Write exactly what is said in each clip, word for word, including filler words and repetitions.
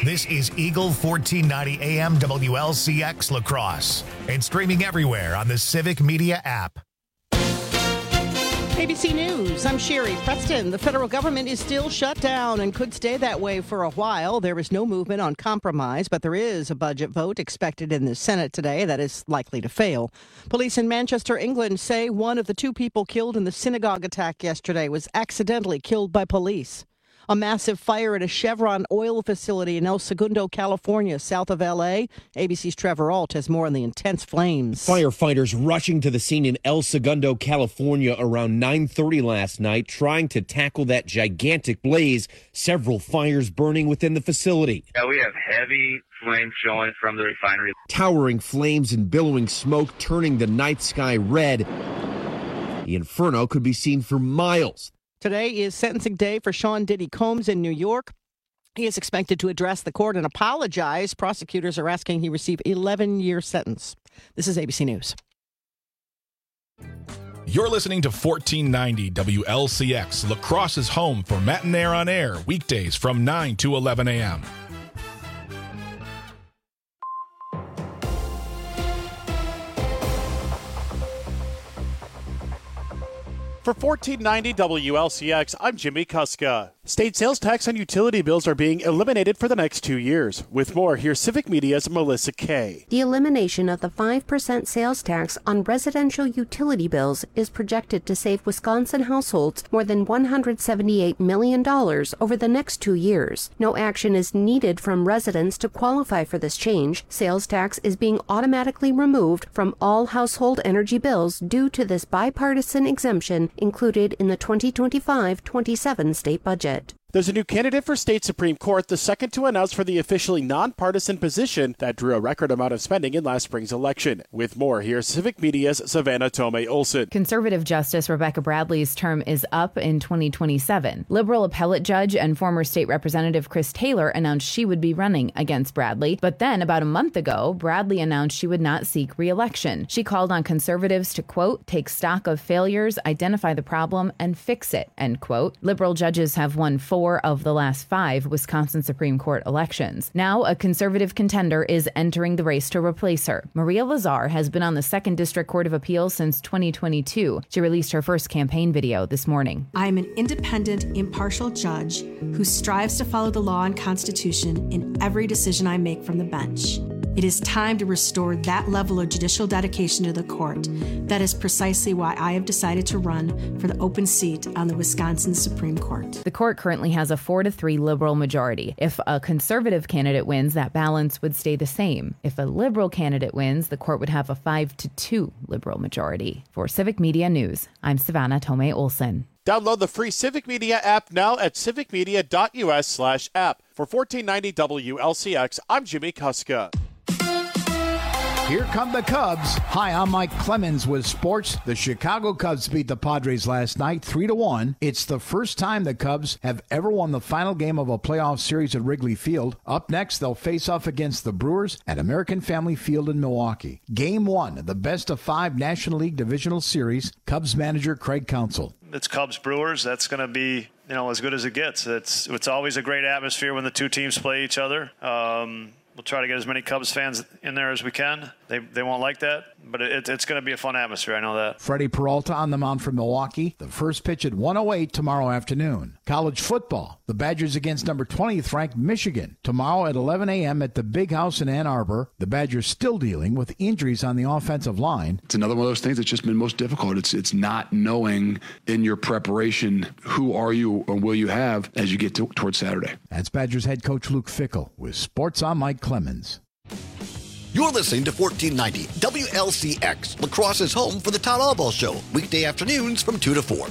This is Eagle fourteen ninety A M W L C X La Crosse and streaming everywhere on the Civic Media app. A B C News, I'm Sherry Preston. The federal government is still shut down and could stay that way for a while. There is no movement on compromise, but there is a budget vote expected in the Senate today that is likely to fail. Police in Manchester, England say one of the two people killed in the synagogue attack yesterday was accidentally killed by police. A massive fire at a Chevron oil facility in El Segundo, California, south of L A. A B C's Trevor Ault has more on the intense flames. Firefighters rushing to the scene in El Segundo, California around nine thirty last night, trying to tackle that gigantic blaze. Several fires burning within the facility. Yeah, we have heavy flames showing from the refinery. Towering flames and billowing smoke turning the night sky red. The inferno could be seen for miles. Today is sentencing day for Sean Diddy Combs in New York. He is expected to address the court and apologize. Prosecutors are asking he receive eleven-year sentence. This is A B C News. You're listening to fourteen ninety W L C X, La Crosse's home for Matinaire on Air, weekdays from nine to eleven a.m. For fourteen ninety W L C X, I'm Jimmy Kuska. State sales tax on utility bills are being eliminated for the next two years. With more, here's Civic Media's Melissa Kay. The elimination of the five percent sales tax on residential utility bills is projected to save Wisconsin households more than one hundred seventy-eight million dollars over the next two years. No action is needed from residents to qualify for this change. Sales tax is being automatically removed from all household energy bills due to this bipartisan exemption included in the twenty twenty-five twenty-seven state budget. There's a new candidate for state Supreme Court, the second to announce for the officially nonpartisan position that drew a record amount of spending in last spring's election. With more, here's Civic Media's Savannah Tomei Olson. Conservative Justice Rebecca Bradley's term is up in twenty twenty-seven. Liberal appellate judge and former state representative Chris Taylor announced she would be running against Bradley. But then, about a month ago, Bradley announced she would not seek re-election. She called on conservatives to, quote, take stock of failures, identify the problem, and fix it, end quote. Liberal judges have won four of the last five Wisconsin Supreme Court elections. Now, a conservative contender is entering the race to replace her. Maria Lazar has been on the Second District Court of Appeals since twenty twenty-two. She released her first campaign video this morning. I am an independent, impartial judge who strives to follow the law and Constitution in every decision I make from the bench. It is time to restore that level of judicial dedication to the court. That is precisely why I have decided to run for the open seat on the Wisconsin Supreme Court. The court currently has a four to three liberal majority. If a conservative candidate wins, that balance would stay the same. If a liberal candidate wins, the court would have a five to two liberal majority. For Civic Media News, I'm Savannah Tomei Olson. Download the free Civic Media app now at civicmedia.us slash app. For fourteen ninety W L C X, I'm Jimmy Kuska. Here come the Cubs. Hi, I'm Mike Clemens with sports. The Chicago Cubs beat the Padres last night three to one. It's the first time the Cubs have ever won the final game of a playoff series at Wrigley Field. Up next, they'll face off against the Brewers at American Family Field in Milwaukee. Game one of the best of five National League Divisional Series. Cubs manager Craig Counsell. It's Cubs Brewers. That's going to be, you know, as good as it gets. It's it's always a great atmosphere when the two teams play each other. Um, We'll try to get as many Cubs fans in there as we can. They they won't like that, but it, it's going to be a fun atmosphere. I know that. Freddie Peralta on the mound for Milwaukee. The first pitch at one oh eight tomorrow afternoon. College football. The Badgers against number twentieth ranked Michigan. Tomorrow at eleven a.m. at the Big House in Ann Arbor. The Badgers still dealing with injuries on the offensive line. It's another one of those things that's just been most difficult. It's it's not knowing in your preparation who are you or will you have as you get to, towards Saturday. That's Badgers head coach Luke Fickell with Sports on Mike Clemens. You're listening to fourteen ninety W L C X, La Crosse's home for the Todd Albaugh Show, weekday afternoons from two to four.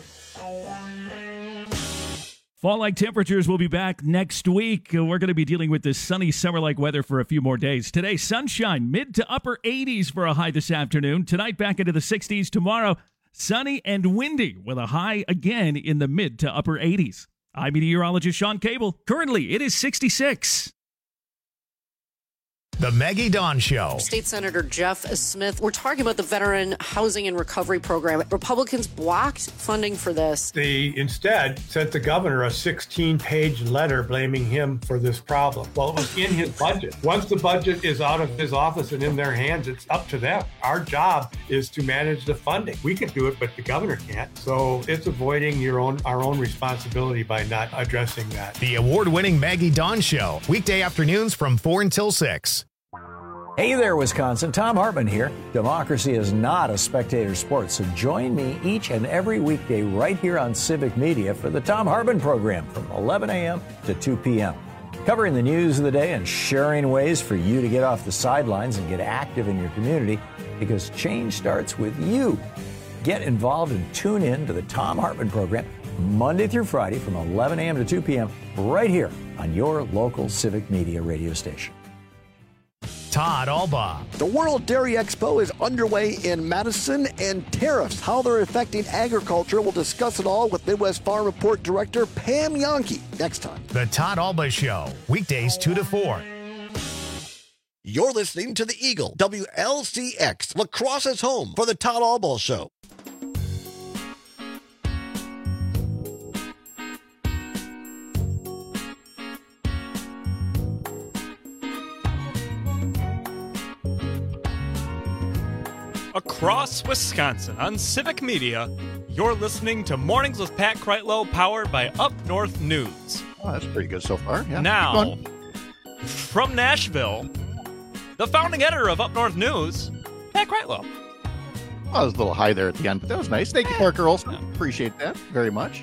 Fall-like temperatures will be back next week. We're going to be dealing with this sunny summer-like weather for a few more days. Today, sunshine, mid to upper eighties for a high this afternoon. Tonight, back into the sixties. Tomorrow, sunny and windy with a high again in the mid to upper eighties. I'm meteorologist Sean Cable. Currently, it is sixty-six. The Maggie Dawn Show. State Senator Jeff Smith, we're talking about the Veteran Housing and Recovery Program. Republicans blocked funding for this. They instead sent the governor a sixteen-page letter blaming him for this problem. Well, it was in his budget. Once the budget is out of his office and in their hands, it's up to them. Our job is to manage the funding. We can do it, but the governor can't. So it's avoiding your own our own responsibility by not addressing that. The award-winning Maggie Dawn Show. Weekday afternoons from four until six. Hey there, Wisconsin. Tom Hartman here. Democracy is not a spectator sport, so join me each and every weekday right here on Civic Media for the Tom Hartman program from eleven a.m. to two p.m. Covering the news of the day and sharing ways for you to get off the sidelines and get active in your community, because change starts with you. Get involved and tune in to the Tom Hartman program Monday through Friday from eleven a.m. to two p.m. right here on your local Civic Media radio station. Todd Albaugh. The World Dairy Expo is underway in Madison, and tariffs, how they're affecting agriculture. We'll discuss it all with Midwest Farm Report Director Pam Yonke next time. The Todd Albaugh Show, weekdays two to four. You're listening to the Eagle, W L C X, La Crosse's home for the Todd Albaugh Show. Across Wisconsin on Civic Media, you're listening to Mornings with Pat Kreitlow, powered by Up North News. Oh, that's pretty good so far. Yeah. Now, from Nashville, the founding editor of Up North News, Pat Kreitlow. Well, there's a little high there at the end, but that was nice. Thank you, Parker Olson. Yeah. Appreciate that very much.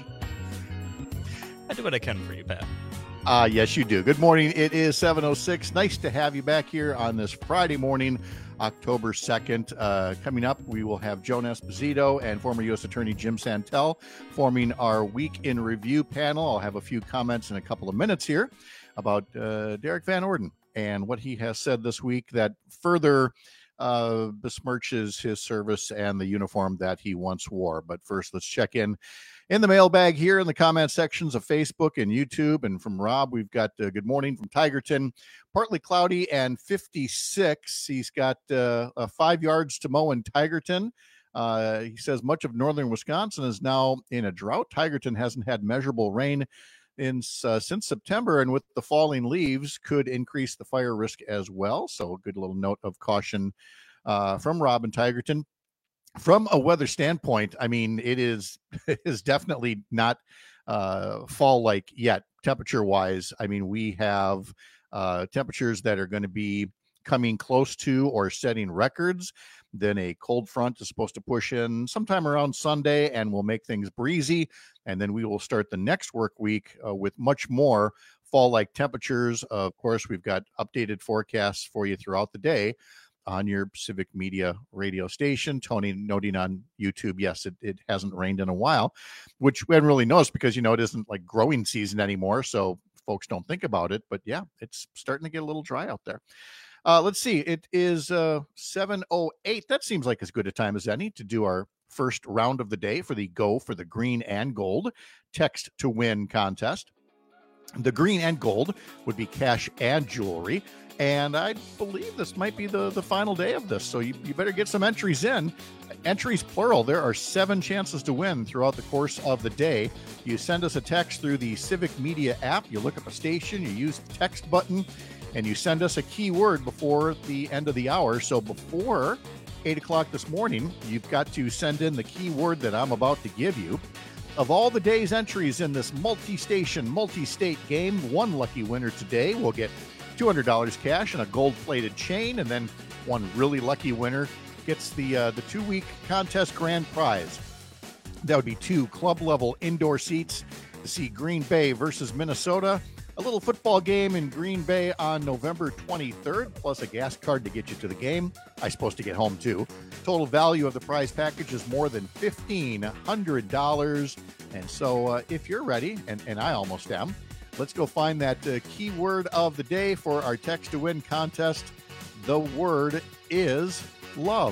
I do what I can for you, Pat. Uh, yes, you do. Good morning. It is seven oh six. Nice to have you back here on this Friday morning, October second. Uh, coming up, we will have Joan Esposito and former U S Attorney Jim Santel forming our Week in Review panel. I'll have a few comments in a couple of minutes here about uh, Derek Van Orden and what he has said this week that further uh, besmirches his service and the uniform that he once wore. But first, let's check in in the mailbag here in the comment sections of Facebook and YouTube. And from Rob, we've got uh, good morning from Tigerton. Partly cloudy and fifty-six. He's got uh, uh, five yards to mow in Tigerton. Uh, he says much of northern Wisconsin is now in a drought. Tigerton hasn't had measurable rain in, uh, since September, and with the falling leaves could increase the fire risk as well. So a good little note of caution uh, from Rob in Tigerton. From a weather standpoint, I mean, it is it is definitely not uh, fall-like yet, temperature-wise. I mean, we have uh, temperatures that are going to be coming close to or setting records. Then a cold front is supposed to push in sometime around Sunday and will make things breezy. And then we will start the next work week uh, with much more fall-like temperatures. Uh, of course, we've got updated forecasts for you throughout the day on your Civic Media radio station. Tony noting on YouTube, yes, it, it hasn't rained in a while, which we hadn't really noticed because, you know, it isn't like growing season anymore, so folks don't think about it. But yeah, it's starting to get a little dry out there. Uh, let's see. It is uh, seven oh eight. That seems like as good a time as any to do our first round of the day for the Go for the Green and Gold Text to Win contest. The green and gold would be cash and jewelry. And I believe this might be the, the final day of this. So you, you better get some entries in. Entries plural. There are seven chances to win throughout the course of the day. You send us a text through the Civic Media app. You look up a station. You use the text button. And you send us a keyword before the end of the hour. So before eight o'clock this morning, you've got to send in the keyword that I'm about to give you. Of all the day's entries in this multi-station, multi-state game, one lucky winner today will get two hundred dollars cash and a gold-plated chain, and then one really lucky winner gets the uh, the two-week contest grand prize. That would be two club-level indoor seats to see Green Bay versus Minnesota, a little football game in Green Bay on November twenty-third, plus a gas card to get you to the game. I'm supposed to get home, too. Total value of the prize package is more than fifteen hundred dollars. And so uh, if you're ready, and, and I almost am, let's go find that uh, keyword of the day for our Text to Win contest. The word is love.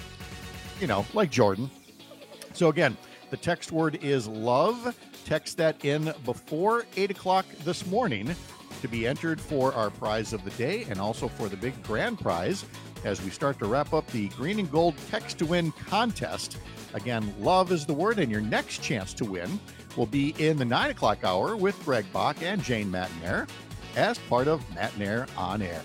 You know, like Jordan. So again, the text word is love. Text that in before eight o'clock this morning to be entered for our prize of the day and also for the big grand prize as we start to wrap up the Green and Gold Text to Win contest. Again, love is the word, and your next chance to win will be in the nine o'clock hour with Greg Bach and Jane Matanair as part of Matanair on Air.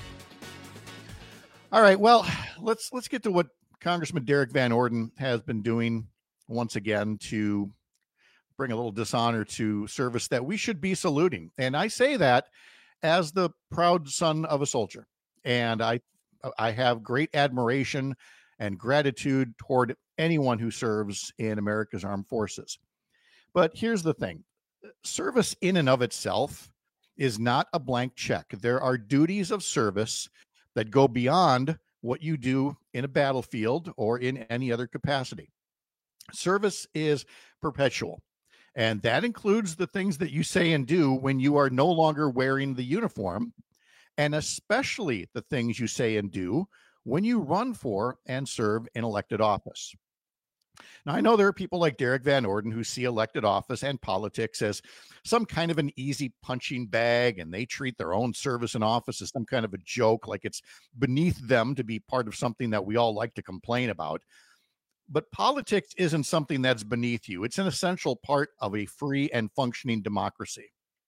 All right, well, let's let's get to what Congressman Derek Van Orden has been doing once again to bring a little dishonor to service that we should be saluting. And I say that as the proud son of a soldier. And I I have great admiration and gratitude toward anyone who serves in America's armed forces. But here's the thing. Service in and of itself is not a blank check. There are duties of service that go beyond what you do in a battlefield or in any other capacity. Service is perpetual. And that includes the things that you say and do when you are no longer wearing the uniform, and especially the things you say and do when you run for and serve in elected office. Now, I know there are people like Derek Van Orden who see elected office and politics as some kind of an easy punching bag, and they treat their own service in office as some kind of a joke, like it's beneath them to be part of something that we all like to complain about. But politics isn't something that's beneath you. It's an essential part of a free and functioning democracy.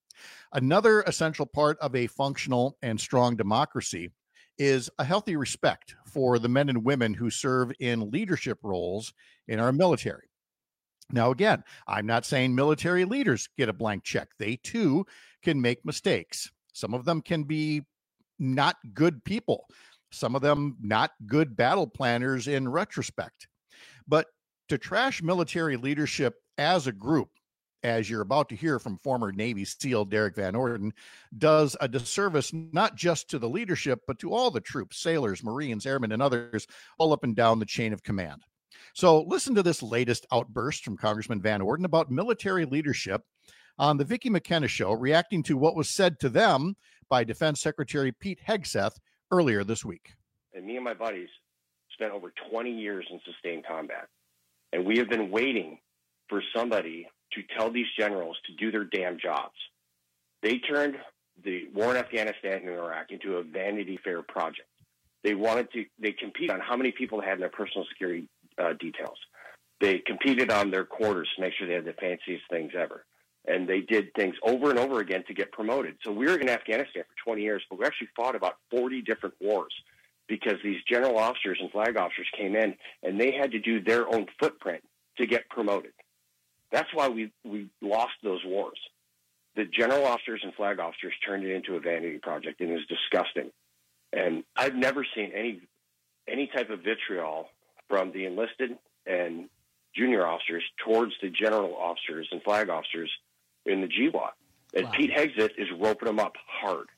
Another essential part of a functional and strong democracy is a healthy respect for the men and women who serve in leadership roles in our military. Now, again, I'm not saying military leaders get a blank check. They too can make mistakes. Some of them can be not good people. Some of them not good battle planners in retrospect. But to trash military leadership as a group, as you're about to hear from former Navy SEAL Derek Van Orden, does a disservice not just to the leadership, but to all the troops, sailors, Marines, airmen, and others all up and down the chain of command. So listen to this latest outburst from Congressman Van Orden about military leadership on the Vicki McKenna Show, reacting to what was said to them by Defense Secretary Pete Hegseth earlier this week. And me and my buddies spent over twenty years in sustained combat. And we have been waiting for somebody to tell these generals to do their damn jobs. They turned the war in Afghanistan and Iraq into a Vanity Fair project. They wanted to, they competed on how many people they had in their personal security uh, details. They competed on their quarters to make sure they had the fanciest things ever. And they did things over and over again to get promoted. So we were in Afghanistan for twenty years, but we actually fought about forty different wars, because these general officers and flag officers came in and they had to do their own footprint to get promoted. That's why we, we lost those wars. The general officers and flag officers turned it into a vanity project, and it was disgusting. And I've never seen any any type of vitriol from the enlisted and junior officers towards the general officers and flag officers in the G W A T. And wow. Pete Hegseth is roping them up hard.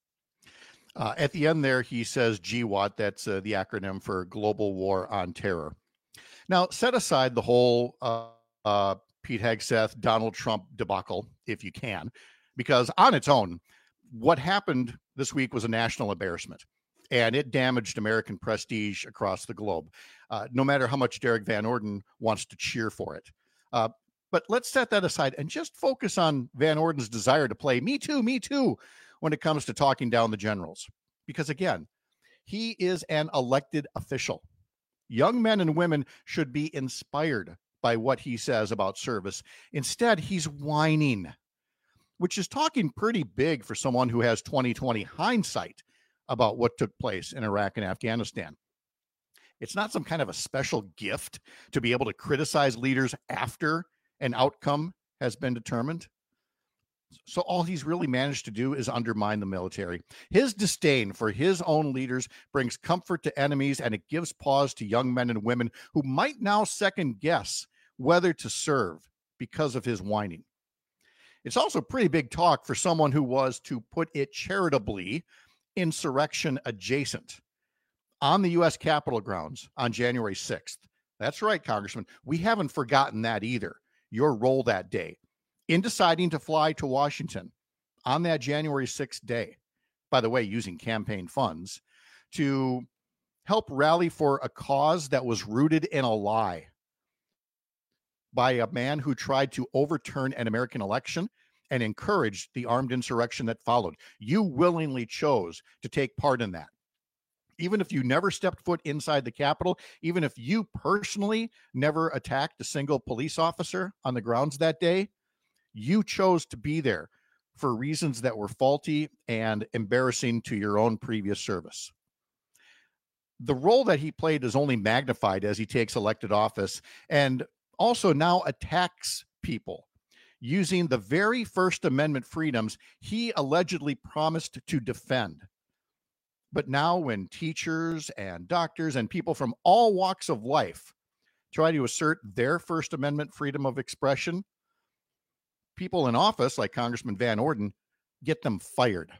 Uh, at the end there, he says G W A T, that's uh, the acronym for Global War on Terror. Now, set aside the whole uh, uh, Pete Hegseth, Donald Trump debacle, if you can, because on its own, what happened this week was a national embarrassment, and it damaged American prestige across the globe, uh, no matter how much Derek Van Orden wants to cheer for it. Uh, but let's set that aside and just focus on Van Orden's desire to play me too, me too, when it comes to talking down the generals. Because again, he is an elected official. Young men and women should be inspired by what he says about service. Instead, he's whining, which is talking pretty big for someone who has twenty twenty hindsight about what took place in Iraq and Afghanistan. It's not some kind of a special gift to be able to criticize leaders after an outcome has been determined. So all he's really managed to do is undermine the military. His disdain for his own leaders brings comfort to enemies, and it gives pause to young men and women who might now second guess whether to serve because of his whining. It's also pretty big talk for someone who was, to put it charitably, insurrection adjacent on the U S Capitol grounds on January sixth. That's right, Congressman. We haven't forgotten that either. Your role that day in deciding to fly to Washington on that January sixth day, by the way, using campaign funds to help rally for a cause that was rooted in a lie by a man who tried to overturn an American election and encouraged the armed insurrection that followed. You willingly chose to take part in that. Even if you never stepped foot inside the Capitol, even if you personally never attacked a single police officer on the grounds that day, you chose to be there for reasons that were faulty and embarrassing to your own previous service. The role that he played is only magnified as he takes elected office and also now attacks people using the very First Amendment freedoms he allegedly promised to defend. But now when teachers and doctors and people from all walks of life try to assert their First Amendment freedom of expression, people in office like Congressman Van Orden get them fired.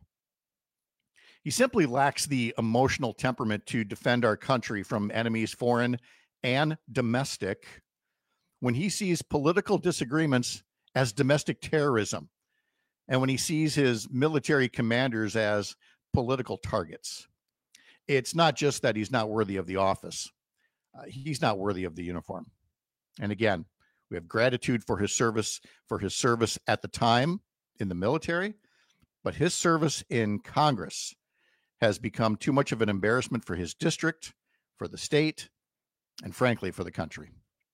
He simply lacks the emotional temperament to defend our country from enemies, foreign and domestic, when he sees political disagreements as domestic terrorism, and when he sees his military commanders as political targets. It's not just that he's not worthy of the office. Uh, he's not worthy of the uniform. And again, we have gratitude for his service, for his service at the time in the military, but his service in Congress has become too much of an embarrassment for his district, for the state, and frankly, for the country.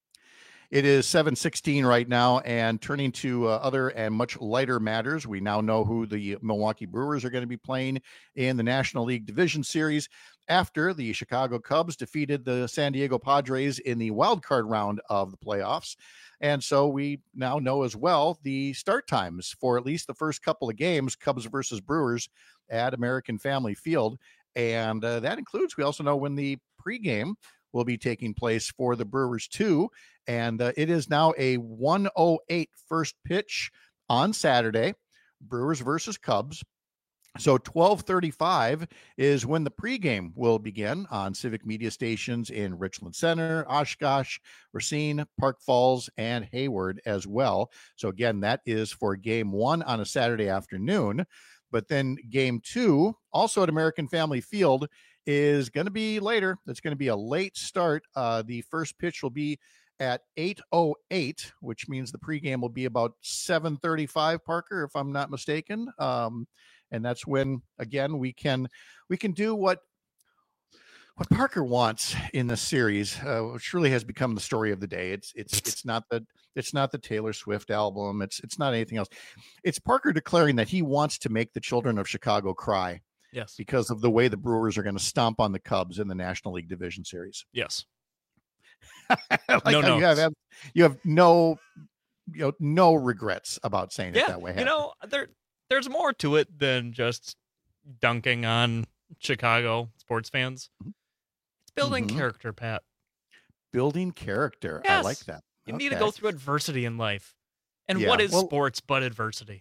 It is seven sixteen right now, and turning to uh, other and much lighter matters, we now know who the Milwaukee Brewers are going to be playing in the National League Division Series after the Chicago Cubs defeated the San Diego Padres in the wild card round of the playoffs. And so we now know as well the start times for at least the first couple of games, Cubs versus Brewers at American Family Field. And uh, that includes, we also know when the pregame will be taking place for the Brewers too. And uh, it is now a one oh eight first pitch on Saturday, Brewers versus Cubs. So twelve thirty-five is when the pregame will begin on Civic Media stations in Richland Center, Oshkosh, Racine, Park Falls, and Hayward as well. So again, that is for game one on a Saturday afternoon. But then game two, also at American Family Field, is going to be later. It's going to be a late start. Uh, the first pitch will be at eight oh eight, which means the pregame will be about seven thirty-five, Parker, if I'm not mistaken. Um, and that's when, again, we can we can do what what Parker wants in this series, uh, which really has become the story of the day. It's it's it's not the it's not the Taylor Swift album. It's it's not anything else. It's Parker declaring that he wants to make the children of Chicago cry. Yes. Because of the way the Brewers are going to stomp on the Cubs in the National League Division Series. Yes. like no, no. You have, you have no, you know, no regrets about saying yeah, it that way. You know, there there's more to it than just dunking on Chicago sports fans. It's building mm-hmm. character, Pat. Building character. Yes. I like that. You okay. need to go through adversity in life. And yeah. what is well, sports but adversity?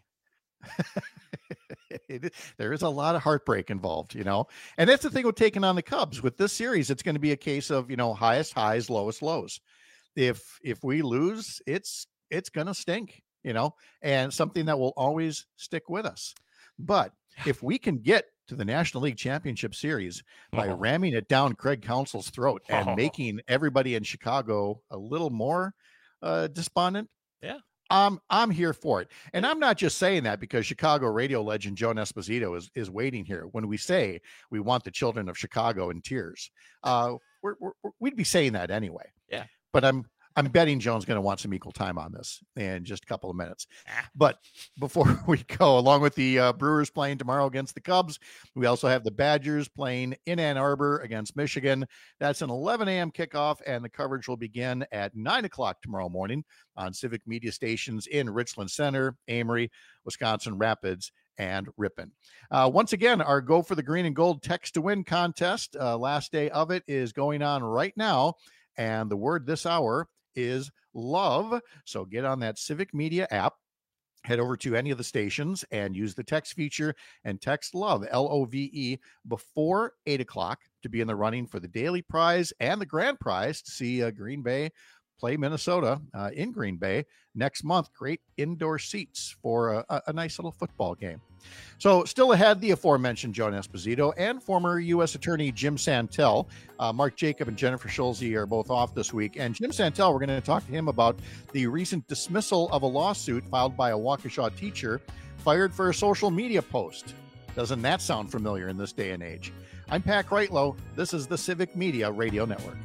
it, there is a lot of heartbreak involved, you know, and that's the thing with taking on the Cubs. With this series, it's going to be a case of, you know, highest highs, lowest lows. If if we lose, it's it's going to stink, you know, and something that will always stick with us. But if we can get to the National League Championship Series by oh. ramming it down Craig Counsell's throat and oh. making everybody in Chicago a little more uh, despondent, yeah. Um, I'm here for it. And I'm not just saying that because Chicago radio legend Joan Esposito is, is waiting here. When we say we want the children of Chicago in tears, uh, we're, we're, we'd be saying that anyway. Yeah. But I'm I'm betting Joan's going to want some equal time on this in just a couple of minutes. But before we go, along with the uh, Brewers playing tomorrow against the Cubs, we also have the Badgers playing in Ann Arbor against Michigan. That's an eleven a.m. kickoff, and the coverage will begin at nine o'clock tomorrow morning on Civic Media stations in Richland Center, Amory, Wisconsin Rapids, and Ripon. Uh, once again, our Go for the Green and Gold Text to Win contest, uh, last day of it is going on right now, and the word this hour is love. So get on that Civic Media app, head over to any of the stations and use the text feature and text love, L O V E, before eight o'clock to be in the running for the daily prize and the grand prize to see uh, Green Bay play Minnesota uh, in Green Bay next month. Great indoor seats for a, a nice little football game. So still ahead, the aforementioned Joan Esposito and former U S Attorney Jim Santel. Uh, Mark Jacob and Jennifer Schulze are both off this week. And Jim Santel, we're going to talk to him about the recent dismissal of a lawsuit filed by a Waukesha teacher fired for a social media post. Doesn't that sound familiar in this day and age? I'm Pat Kreitlow. This is the Civic Media Radio Network.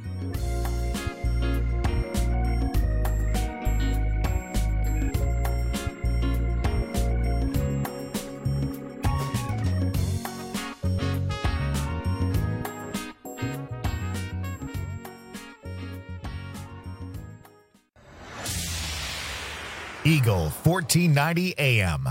Eagle fourteen ninety A M.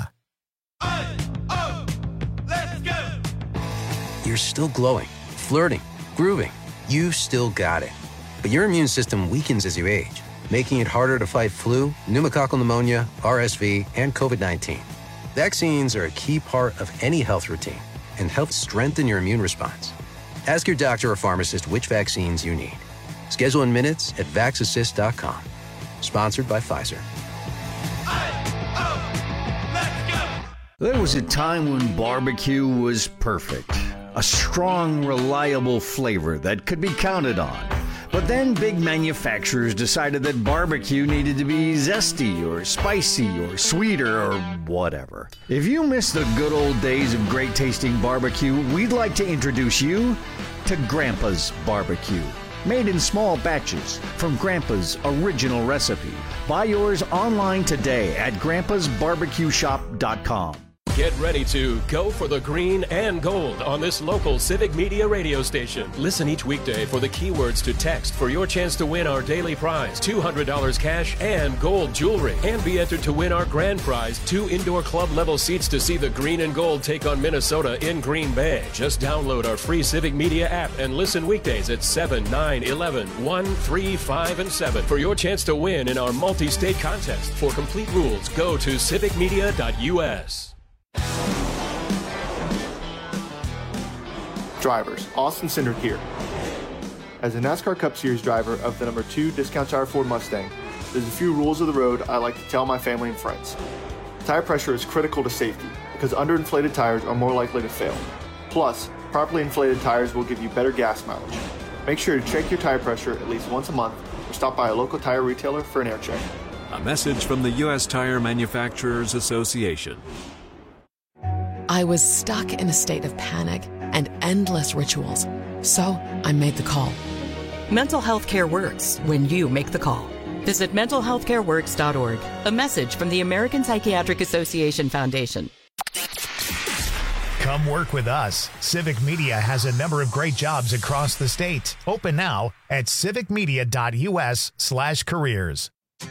You're still glowing, flirting, grooving. You still got it. But your immune system weakens as you age, making it harder to fight flu, pneumococcal pneumonia, R S V, and COVID nineteen. Vaccines are a key part of any health routine and help strengthen your immune response. Ask your doctor or pharmacist which vaccines you need. Schedule in minutes at vax assist dot com. Sponsored by Pfizer. There was a time when barbecue was perfect. A strong, reliable flavor that could be counted on. But then big manufacturers decided that barbecue needed to be zesty or spicy or sweeter or whatever. If you miss the good old days of great tasting barbecue, we'd like to introduce you to Grandpa's Barbecue. Made in small batches from Grandpa's original recipe. Buy yours online today at grandpas barbecue shop dot com. Get ready to go for the green and gold on this local Civic Media radio station. Listen each weekday for the keywords to text for your chance to win our daily prize, two hundred dollars cash and gold jewelry. And be entered to win our grand prize, two indoor club level seats to see the green and gold take on Minnesota in Green Bay. Just download our free Civic Media app and listen weekdays at seven, nine, eleven, one, three, five, and seven for your chance to win in our multi-state contest. For complete rules, go to civic media dot U S. Drivers, Austin Cindric here. As a NASCAR Cup Series driver of the number two Discount Tire Ford Mustang, there's a few rules of the road I like to tell my family and friends. Tire pressure is critical to safety because underinflated tires are more likely to fail. Plus, properly inflated tires will give you better gas mileage. Make sure to check your tire pressure at least once a month or stop by a local tire retailer for an air check. A message from the U S Tire Manufacturers Association. I was stuck in a state of panic and endless rituals, so I made the call. Mental health care works when you make the call. Visit mental health care works dot org. A message from the American Psychiatric Association Foundation. Come work with us. Civic Media has a number of great jobs across the state. Open now at civic media dot U S slash careers.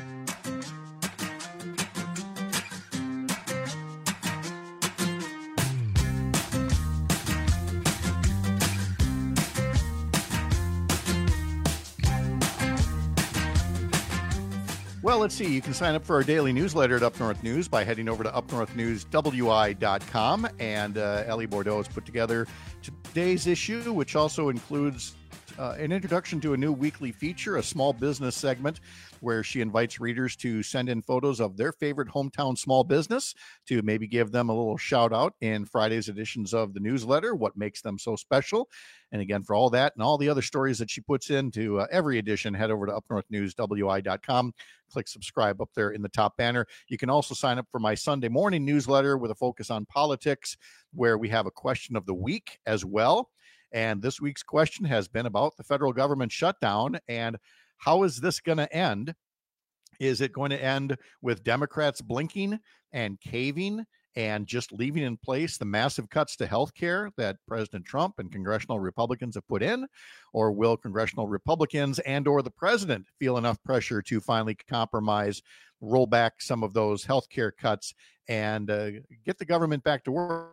Well, let's see. You can sign up for our daily newsletter at Up North News by heading over to up north news w i dot com. And uh, Ellie Bordeaux has put together today's issue, which also includes uh, an introduction to a new weekly feature, a small business segment, where she invites readers to send in photos of their favorite hometown small business to maybe give them a little shout out in Friday's editions of the newsletter, what makes them so special. And again, for all that and all the other stories that she puts into uh, every edition, head over to up north news w i dot com. Click subscribe up there in the top banner. You can also sign up for my Sunday morning newsletter with a focus on politics, where we have a question of the week as well. And this week's question has been about the federal government shutdown and how is this going to end? Is it going to end with Democrats blinking and caving and just leaving in place the massive cuts to health care that President Trump and congressional Republicans have put in? Or will congressional Republicans and or the president feel enough pressure to finally compromise, roll back some of those health care cuts, and uh, get the government back to work?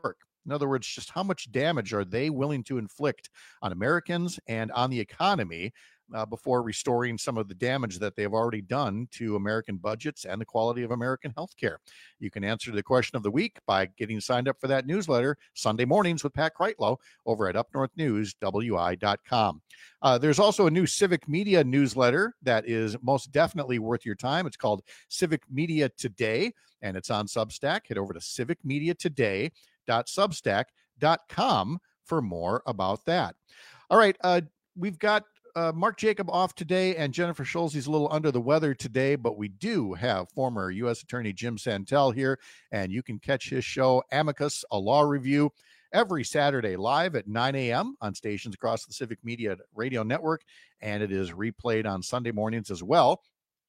In other words, just how much damage are they willing to inflict on Americans and on the economy uh, before restoring some of the damage that they've already done to American budgets and the quality of American healthcare? You can answer the question of the week by getting signed up for that newsletter Sunday mornings with Pat Kreitlow over at up north news w i dot com. Uh, there's also a new Civic Media newsletter that is most definitely worth your time. It's called Civic Media Today, and it's on Substack. Head over to civic media today dot substack dot com for more about that. All right, uh, we've got uh, Mark Jacob off today, and Jennifer Schulze's a little under the weather today, but we do have former U S Attorney Jim Santel here, and you can catch his show, Amicus, a law review, every Saturday live at nine a.m. on stations across the Civic Media Radio Network, and it is replayed on Sunday mornings as well.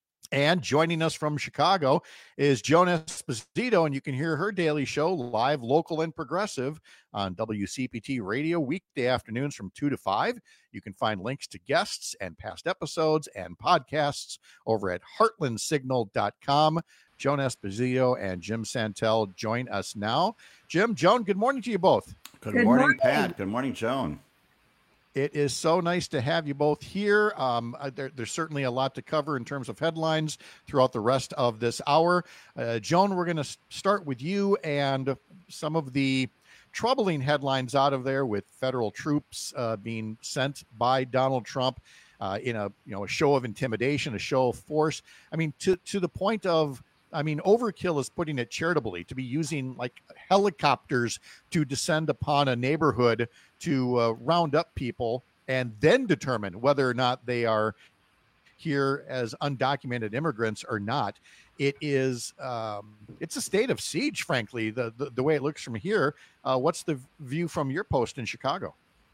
And joining us from Chicago is Joan Esposito, and you can hear her daily show live, local, and progressive on W C P T Radio weekday afternoons from two to five. You can find links to guests and past episodes and podcasts over at heartland signal dot com. Joan Esposito and Jim Santel join us now. Jim, Joan, good morning to you both. Good, good morning, morning, Pat. Good morning, Joan. It is so nice to have you both here. Um, there, there's certainly a lot to cover in terms of headlines throughout the rest of this hour. Uh, Joan, we're going to start with you and some of the troubling headlines out of there with federal troops uh, being sent by Donald Trump uh, in a you know a show of intimidation, a show of force. I mean, to to the point of, I mean, overkill is putting it charitably, to be using like helicopters to descend upon a neighborhood to uh, round up people and then determine whether or not they are here as undocumented immigrants or not. It is, um, it's a state of siege, frankly, the, the, the way it looks from here. Uh, what's the view from your post in Chicago?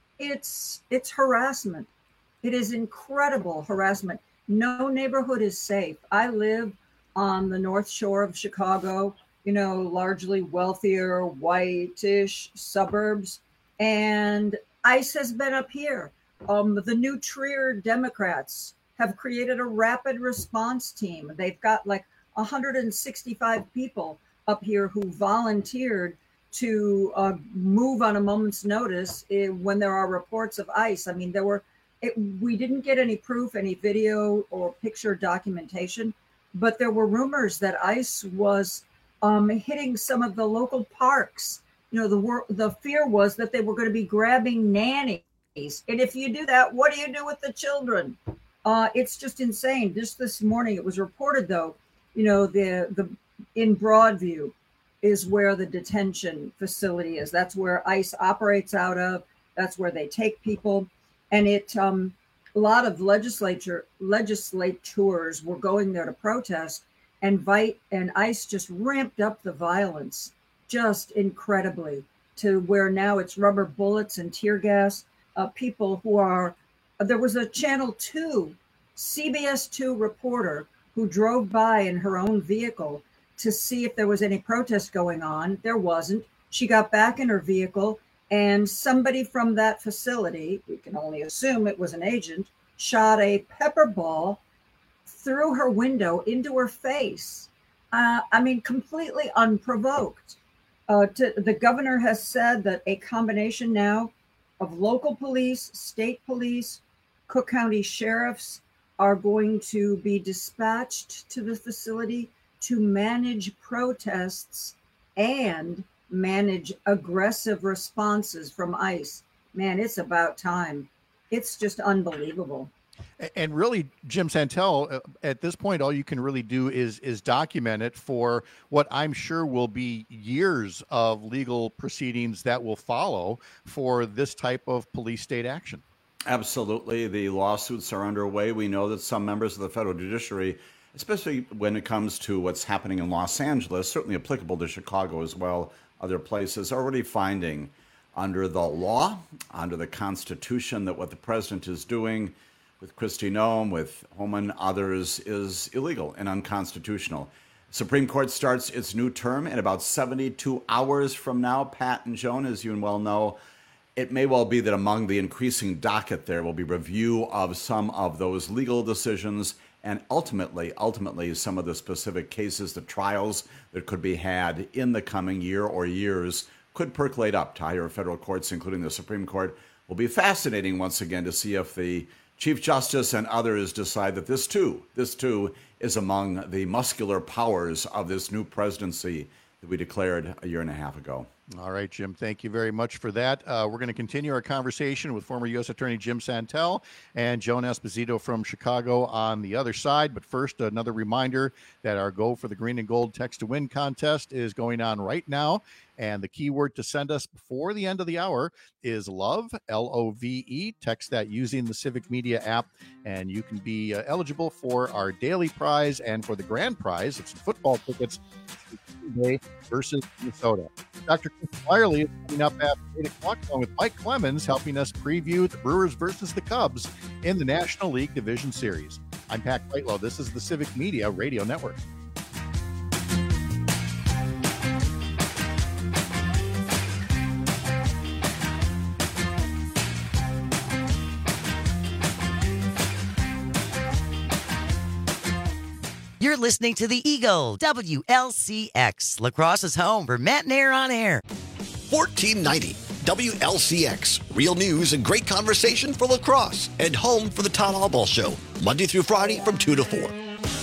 It's, it's harassment. It is incredible harassment. No neighborhood is safe. I live on the North Shore of Chicago, you know, largely wealthier, whitish suburbs. And ICE has been up here. Um, the new Trier Democrats have created a rapid response team. They've got like one hundred sixty-five people up here who volunteered to uh, move on a moment's notice eh, when there are reports of ICE. I mean, there were, it, we didn't get any proof, any video or picture documentation, but there were rumors that ICE was um, hitting some of the local parks. You know, the wor- the fear was that they were going to be grabbing nannies. And if you do that, what do you do with the children? Uh, it's just insane. Just this morning, it was reported, though, you know, the the in Broadview is where the detention facility is. That's where ICE operates out of. That's where they take people. And it um, a lot of legislature legislators were going there to protest, and Vite and ICE just ramped up the violence just incredibly, to where now it's rubber bullets and tear gas. Uh, people who are, there was a Channel two, C B S two reporter who drove by in her own vehicle to see if there was any protest going on. There wasn't. She got back in her vehicle, and somebody from that facility, we can only assume it was an agent, shot a pepper ball through her window into her face. Uh, I mean, completely unprovoked. Uh, to, the governor has said that a combination now of local police, state police, Cook County sheriffs are going to be dispatched to the facility to manage protests and manage aggressive responses from ICE. Man, it's about time. It's just unbelievable. And really, Jim Santel, at this point, all you can really do is is document it for what I'm sure will be years of legal proceedings that will follow for this type of police state action. Absolutely. The lawsuits are underway. We know that some members of the federal judiciary, especially when it comes to what's happening in Los Angeles, certainly applicable to Chicago as well, other places, are already finding under the law, under the Constitution, that what the president is doing with Kristi Noem, with Homan, others, is illegal and unconstitutional. Supreme Court starts its new term in about seventy-two hours from now. Pat and Joan, as you well know, it may well be that among the increasing docket there will be review of some of those legal decisions and ultimately, ultimately some of the specific cases, the trials that could be had in the coming year or years could percolate up to higher federal courts, including the Supreme Court. Will be fascinating once again to see if the Chief Justice and others decide that this too, this too is among the muscular powers of this new presidency that we declared a year and a half ago. All right, Jim, thank you very much for that. Uh, we're going to continue our conversation with former U S Attorney Jim Santel and Joan Esposito from Chicago on the other side. But first, another reminder that our Go for the Green and Gold Text to Win contest is going on right now. And the keyword to send us before the end of the hour is LOVE, L O V E. Text that using the Civic Media app, and you can be uh, eligible for our daily prize and for the grand prize of some football tickets today versus Minnesota. Doctor Chris Wiley is coming up at eight o'clock along with Mike Clemens, helping us preview the Brewers versus the Cubs in the National League Division Series. I'm Pat Whitelow. This is the Civic Media Radio Network. You're listening to the Eagle, W L C X, La Crosse's home for Matt and Air on Air. fourteen ninety W L C X, real news and great conversation for La Crosse, and home for the Todd Albaugh Show, Monday through Friday from two to four.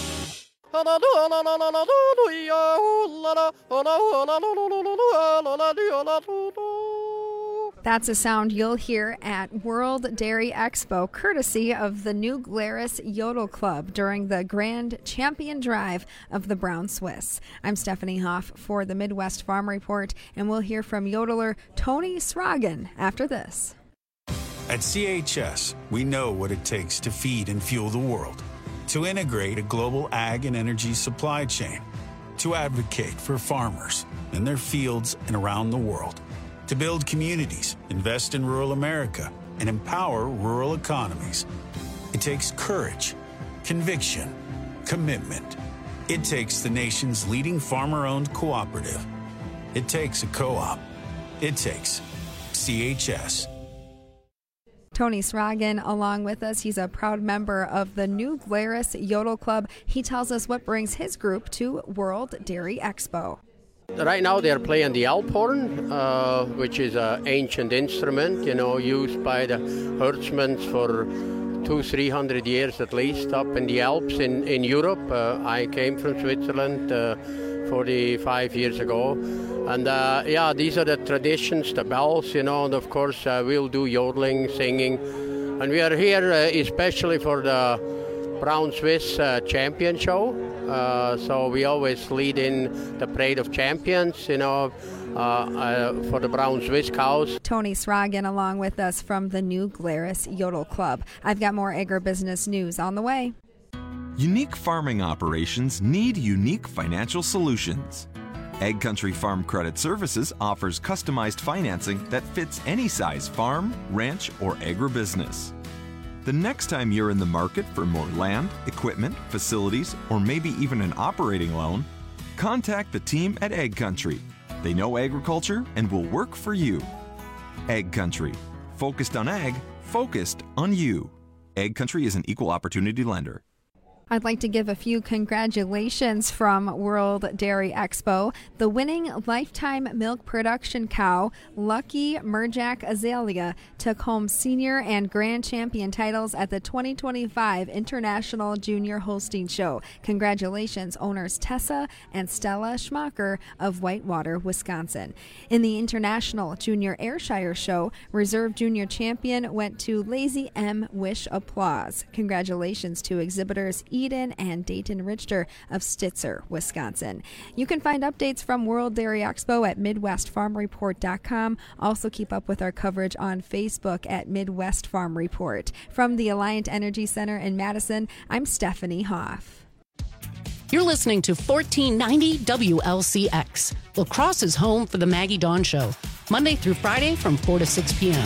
That's a sound you'll hear at World Dairy Expo, courtesy of the New Glarus Yodel Club during the Grand Champion Drive of the Brown Swiss. I'm Stephanie Hoff for the Midwest Farm Report, and we'll hear from yodeler Tony Sragen after this. At C H S, we know what it takes to feed and fuel the world, to integrate a global ag and energy supply chain, to advocate for farmers in their fields and around the world, to build communities, invest in rural America, and empower rural economies. It takes courage, conviction, commitment. It takes the nation's leading farmer-owned cooperative. It takes a co-op. It takes C H S. Tony Sragen along with us. He's a proud member of the New Glarus Yodel Club. He tells us what brings his group to World Dairy Expo. Right now they're playing the Alp horn, uh, which is an ancient instrument, you know, used by the herdsmen for two, three hundred years at least up in the Alps in, in Europe. Uh, I came from Switzerland uh, forty-five years ago. And uh, yeah, these are the traditions, the bells, you know, and of course uh, we'll do yodeling, singing. And we are here uh, especially for the Brown Swiss uh, Champion Show. Uh, so we always lead in the Parade of Champions, you know, uh, uh, for the Brown Swiss cows. Tony Sragen along with us from the New Glarus Yodel Club. I've got more agribusiness news on the way. Unique farming operations need unique financial solutions. Ag Country Farm Credit Services offers customized financing that fits any size farm, ranch, or agribusiness. The next time you're in the market for more land, equipment, facilities, or maybe even an operating loan, contact the team at Ag Country. They know agriculture and will work for you. Ag Country. Focused on ag, focused on you. Ag Country is an equal opportunity lender. I'd like to give a few congratulations from World Dairy Expo. The winning lifetime milk production cow, Lucky Merjack Azalea, took home senior and grand champion titles at the twenty twenty-five International Junior Holstein Show. Congratulations, owners Tessa and Stella Schmacher of Whitewater, Wisconsin. In the International Junior Ayrshire Show, reserve junior champion went to Lazy M Wish Applause. Congratulations to exhibitors Eden and Dayton Richter of Stitzer, Wisconsin. You can find updates from World Dairy Expo at Midwest Farm Report dot com. Also keep up with our coverage on Facebook at Midwest Farm Report. From the Alliant Energy Center in Madison, I'm Stephanie Hoff. You're listening to fourteen ninety W L C X, La Crosse's home for the Maggie Dawn Show, Monday through Friday from four to six p.m.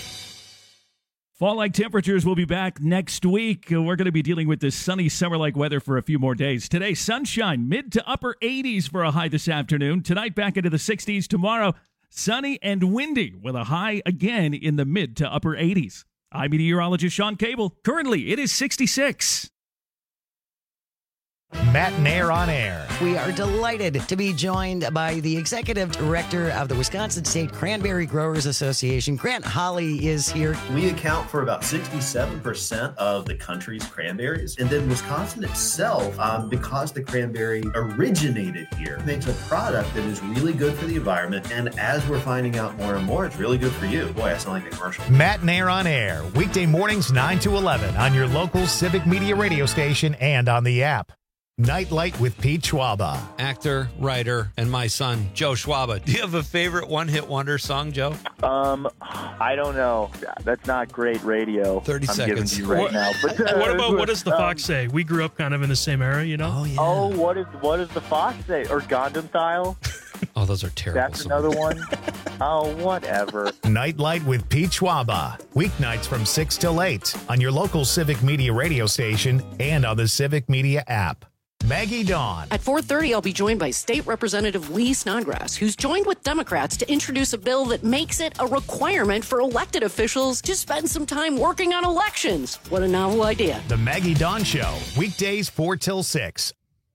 Fall-like temperatures will be back next week. We're going to be dealing with this sunny summer-like weather for a few more days. Today, sunshine, mid to upper eighties for a high this afternoon. Tonight, back into the sixties. Tomorrow, sunny and windy with a high again in the mid to upper eighties. I'm meteorologist Sean Cable. Currently, it is sixty-six. Matt Nair on air. We are delighted to be joined by the executive director of the Wisconsin State Cranberry Growers Association. Grant Holly is here. We account for about sixty-seven percent of the country's cranberries. And then Wisconsin itself, um, because the cranberry originated here, makes a product that is really good for the environment. And as we're finding out more and more, it's really good for you. Boy, I sound like a commercial. Matt Nair on air. Weekday mornings nine to eleven on your local Civic Media radio station and on the app. Nightlight with Pete Schwaba. Actor, writer, and my son, Joe Schwaba. Do you have a favorite one-hit wonder song, Joe? Um, I don't know. That's not great radio. thirty I'm seconds. giving you right what, now. But, uh, what about, what does the um, Fox say? We grew up kind of in the same era, you know? Oh, yeah. Oh, what is what does the Fox say? Or Gundam Style? Oh, those are terrible. That's another one. Oh, whatever. Nightlight with Pete Schwaba. Weeknights from six till eight on your local Civic Media radio station and on the Civic Media app. Maggie Dawn. At four thirty, I'll be joined by State Representative Lee Snodgrass, who's joined with Democrats to introduce a bill that makes it a requirement for elected officials to spend some time working on elections. What a novel idea. The Maggie Dawn Show. Weekdays four till six.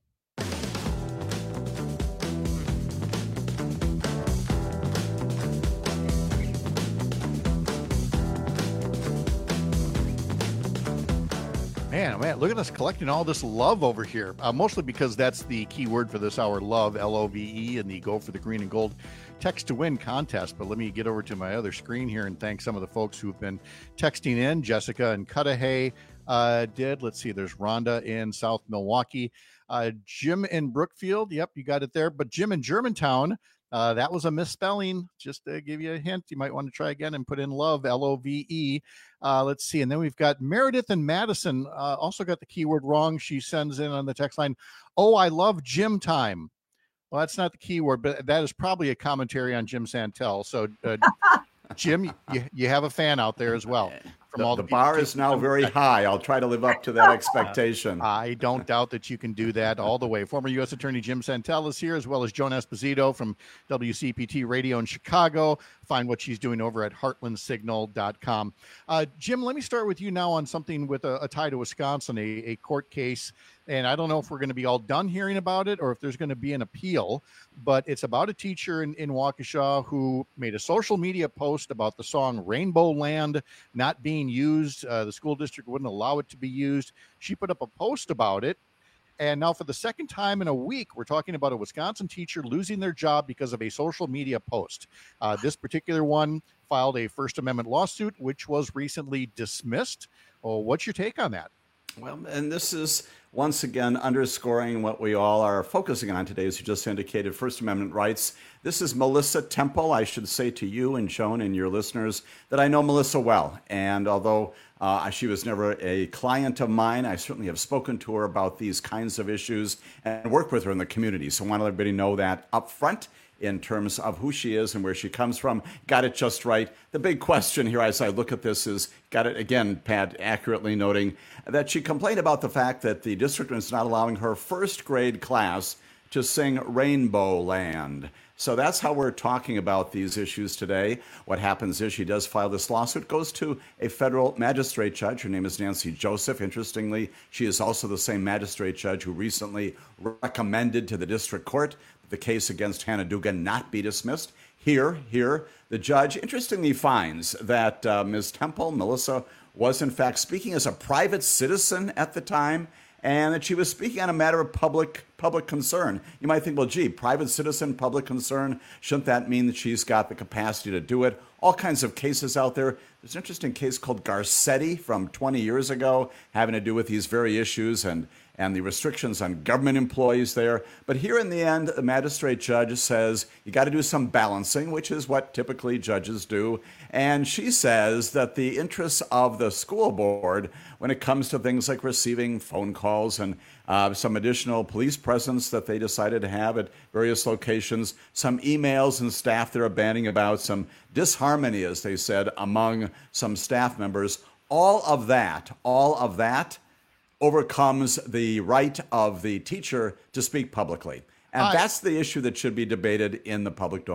Man, oh man, look at us collecting all this love over here. Uh, mostly because that's the key word for this hour, love, L O V E, and the Go for the Green and Gold text to win contest. But let me get over to my other screen here and thank some of the folks who've been texting in. Jessica and Cudahy uh, did. Let's see, there's Rhonda in South Milwaukee. Uh, Jim in Brookfield. Yep, you got it there. But Jim in Germantown. Uh, that was a misspelling. Just to give you a hint, you might want to try again and put in love, L O V E. Uh, let's see. And then we've got Meredith and Madison, uh, also got the keyword wrong. She sends in on the text line, oh, I love gym time. Well, that's not the keyword, but that is probably a commentary on Jim Santel. So, uh, Jim, you, you have a fan out there as well. From The, all the the bar people- is now very high. I'll try to live up to that expectation. I don't doubt that you can do that all the way. Former U S Attorney Jim Santel is here, as well as Joan Esposito from W C P T Radio in Chicago. Find what she's doing over at heartland signal dot com. Uh, Jim, let me start with you now on something with a, a tie to Wisconsin, a, a court case. And I don't know if we're going to be all done hearing about it or if there's going to be an appeal, but it's about a teacher in, in Waukesha who made a social media post about the song Rainbow Land not being used. Uh, the school district wouldn't allow it to be used. She put up a post about it. And now for the second time in a week, we're talking about a Wisconsin teacher losing their job because of a social media post. Uh, this particular one filed a First Amendment lawsuit, which was recently dismissed. Oh, what's your take on that? Well, and this is once again underscoring what we all are focusing on today, as you just indicated, First Amendment rights. This is Melissa Temple. I should say to you and Joan and your listeners that I know Melissa well. And although uh, she was never a client of mine, I certainly have spoken to her about these kinds of issues and worked with her in the community. So I want everybody to know that up front in terms of who she is and where she comes from. Got it just right. The big question here as I look at this is, got it again, Pat, accurately noting that she complained about the fact that the district is not allowing her first grade class to sing Rainbow Land. So that's how we're talking about these issues today. What happens is she does file this lawsuit, goes to a federal magistrate judge. Her name is Nancy Joseph. Interestingly, she is also the same magistrate judge who recently recommended to the district court that the case against Hannah Dugan not be dismissed. Here, here, the judge interestingly finds that uh, Miz Temple, Melissa, was in fact speaking as a private citizen at the time, and that she was speaking on a matter of public public concern. You might think, well, gee, private citizen, public concern, shouldn't that mean that she's got the capacity to do it? All kinds of cases out there. There's an interesting case called Garcetti from twenty years ago having to do with these very issues and, and the restrictions on government employees there. But here in the end, the magistrate judge says you got to do some balancing, which is what typically judges do. And she says that the interests of the school board when it comes to things like receiving phone calls and uh, some additional police presence that they decided to have at various locations, some emails and staff they're abandoning about, some disharmony, as they said, among some staff members. All of that, all of that overcomes the right of the teacher to speak publicly. And I- that's the issue that should be debated in the public domain.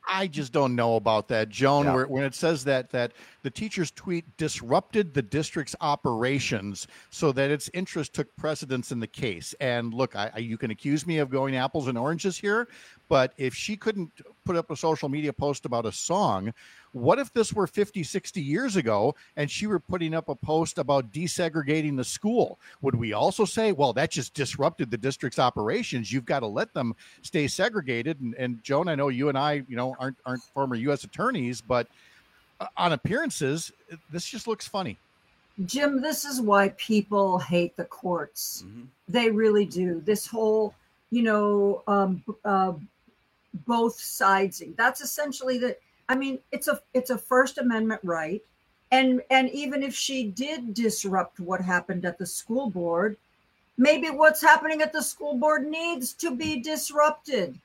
I just don't know about that, Joan. Yeah. Where, when it says that that the teacher's tweet disrupted the district's operations so that its interest took precedence in the case. And look, I, I, you can accuse me of going apples and oranges here, but if she couldn't put up a social media post about a song, what if this were fifty, sixty years ago and she were putting up a post about desegregating the school? Would we also say, well, that just disrupted the district's operations? You've got to let them stay segregated. And, and Joan, I know you and I, you know, aren't aren't former U S attorneys, but uh, on appearances, this just looks funny. Jim, this is why people hate the courts. Mm-hmm. They really do. This whole, you know, um, uh, both sidesing. That's essentially the. I mean, it's a it's a First Amendment right, and and even if she did disrupt what happened at the school board, maybe what's happening at the school board needs to be disrupted.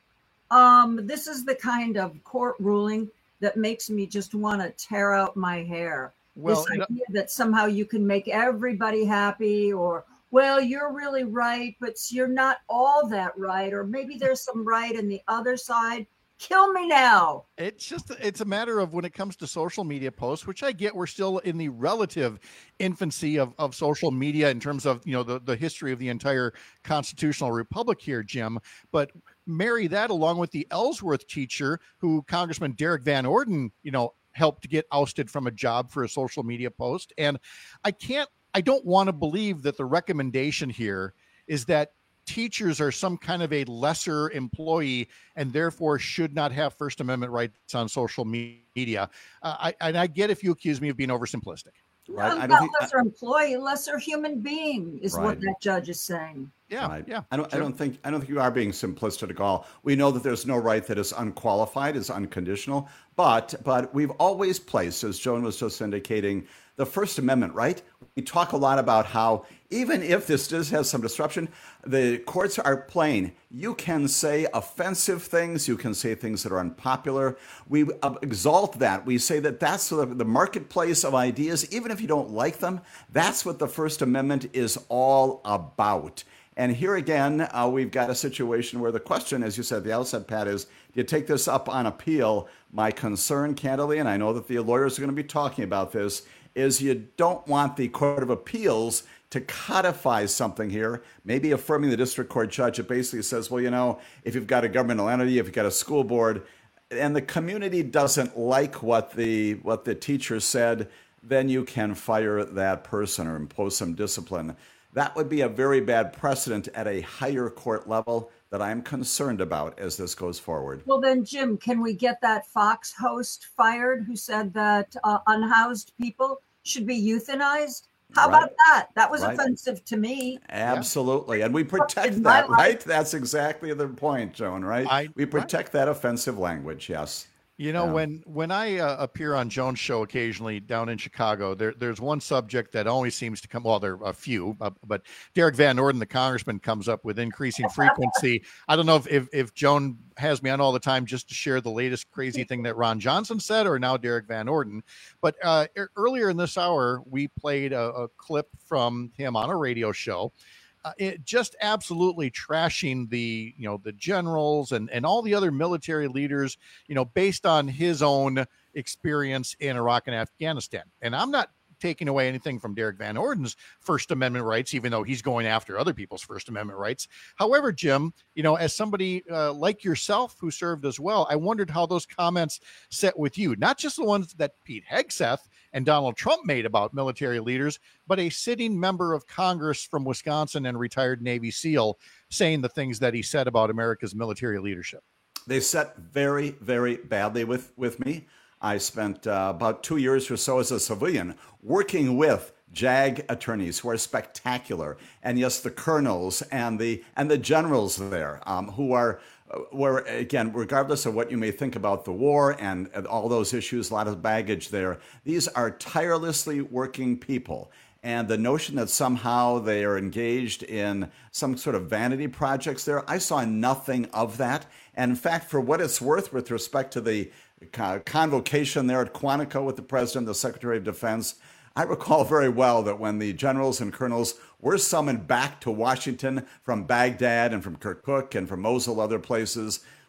Um, this is the kind of court ruling that makes me just want to tear out my hair. Well, this idea that somehow you can make everybody happy, or well, you're really right, but you're not all that right, or maybe there's some right in the other side. Kill me now. It's just, it's a matter of when it comes to social media posts, which I get, we're still in the relative infancy of, of social media in terms of, you know, the, the history of the entire constitutional republic here, Jim. But marry that along with the Ellsworth teacher who Congressman Derek Van Orden, you know, helped to get ousted from a job for a social media post. And I can't, I don't want to believe that the recommendation here is that teachers are some kind of a lesser employee and therefore should not have First Amendment rights on social media. Uh, I, and I get if you accuse me of being oversimplistic. Right. No, not lesser employee, lesser human being is right. what that judge is saying. Yeah, right. yeah. I don't. I don't think. I don't think you are being simplistic at all. We know that there's no right that is unqualified, is unconditional. But but we've always placed, as Joan was just indicating, the First Amendment. Right. We talk a lot about how even if this does have some disruption, the courts are plain. You can say offensive things. You can say things that are unpopular. We exalt that. We say that that's the, the marketplace of ideas. Even if you don't like them, that's what the First Amendment is all about. And here again, uh, we've got a situation where the question, as you said at the outset, Pat, is do you take this up on appeal? My concern, candidly, and I know that the lawyers are going to be talking about this, is you don't want the Court of Appeals to codify something here, maybe affirming the district court judge. It basically says, well, you know, if you've got a governmental entity, if you've got a school board, and the community doesn't like what the what the teacher said, then you can fire that person or impose some discipline. That would be a very bad precedent at a higher court level that I'm concerned about as this goes forward. Well, then, Jim, can we get that Fox host fired who said that uh, unhoused people should be euthanized? How Right. about that? That was Right. offensive to me. Absolutely. And we protect In my that, life. right? That's exactly the point, Joan, right? I- we protect that offensive language, yes. You know, Yeah. when when I uh, appear on Jones' show occasionally down in Chicago, there there's one subject that always seems to come. Well, there are a few, uh, but Derek Van Orden, the congressman, comes up with increasing frequency. I don't know if, if if Joan has me on all the time just to share the latest crazy thing that Ron Johnson said, or now Derek Van Orden. But uh, e- earlier in this hour, we played a, a clip from him on a radio show. Uh, it just absolutely trashing the, you know, the generals and, and all the other military leaders, you know, based on his own experience in Iraq and Afghanistan. And I'm not taking away anything from Derek Van Orden's First Amendment rights, even though he's going after other people's First Amendment rights. However, Jim, you know, as somebody uh, like yourself who served as well, I wondered how those comments set with you, not just the ones that Pete Hegseth and Donald Trump made about military leaders, but a sitting member of Congress from Wisconsin and retired Navy SEAL saying the things that he said about America's military leadership. They set very, very badly with, with me. I spent uh, about two years or so as a civilian working with JAG attorneys who are spectacular, and yes, the colonels and the and the generals there um, who are, uh, were again, regardless of what you may think about the war and, and all those issues, a lot of baggage there. These are tirelessly working people. And the notion that somehow they are engaged in some sort of vanity projects there, I saw nothing of that. And in fact, for what it's worth, with respect to the convocation there at Quantico with the president, the Secretary of Defense, I recall very well that when the generals and colonels were summoned back to Washington from Baghdad and from Kirkuk and from Mosul, other places,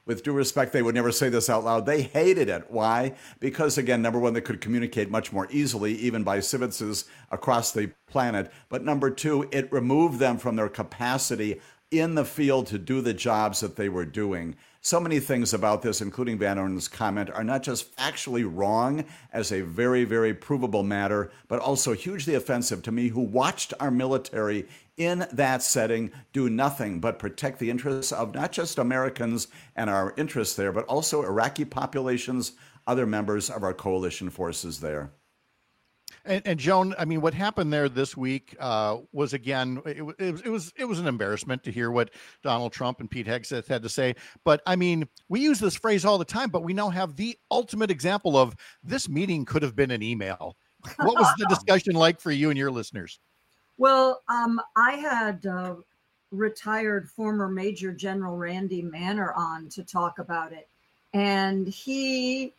with due respect, they would never say this out loud. They hated it. Why? Because, again, number one, they could communicate much more easily, even by civilians across the planet. But number two, it removed them from their capacity in the field to do the jobs that they were doing. So many things about this, including Van Orden's comment, are not just factually wrong as a very, very provable matter, but also hugely offensive to me, who watched our military in that setting do nothing but protect the interests of not just Americans and our interests there, but also Iraqi populations, other members of our coalition forces there. And, and Joan, I mean, what happened there this week uh, was, again, it, it, was, it was it was an embarrassment to hear what Donald Trump and Pete Hegseth had to say. But I mean, we use this phrase all the time, but we now have the ultimate example of this meeting could have been an email. What was the discussion like for you and your listeners? Well, um, I had uh, retired former Major General Randy Manner on to talk about it. And he...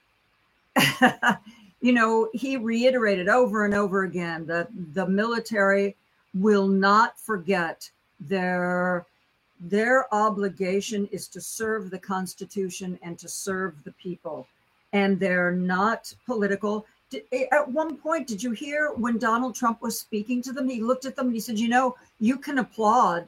You know, he reiterated over and over again that the military will not forget their their obligation is to serve the Constitution and to serve the people. And they're not political. At one point, did you hear when Donald Trump was speaking to them? He looked at them and he said, you know, you can applaud.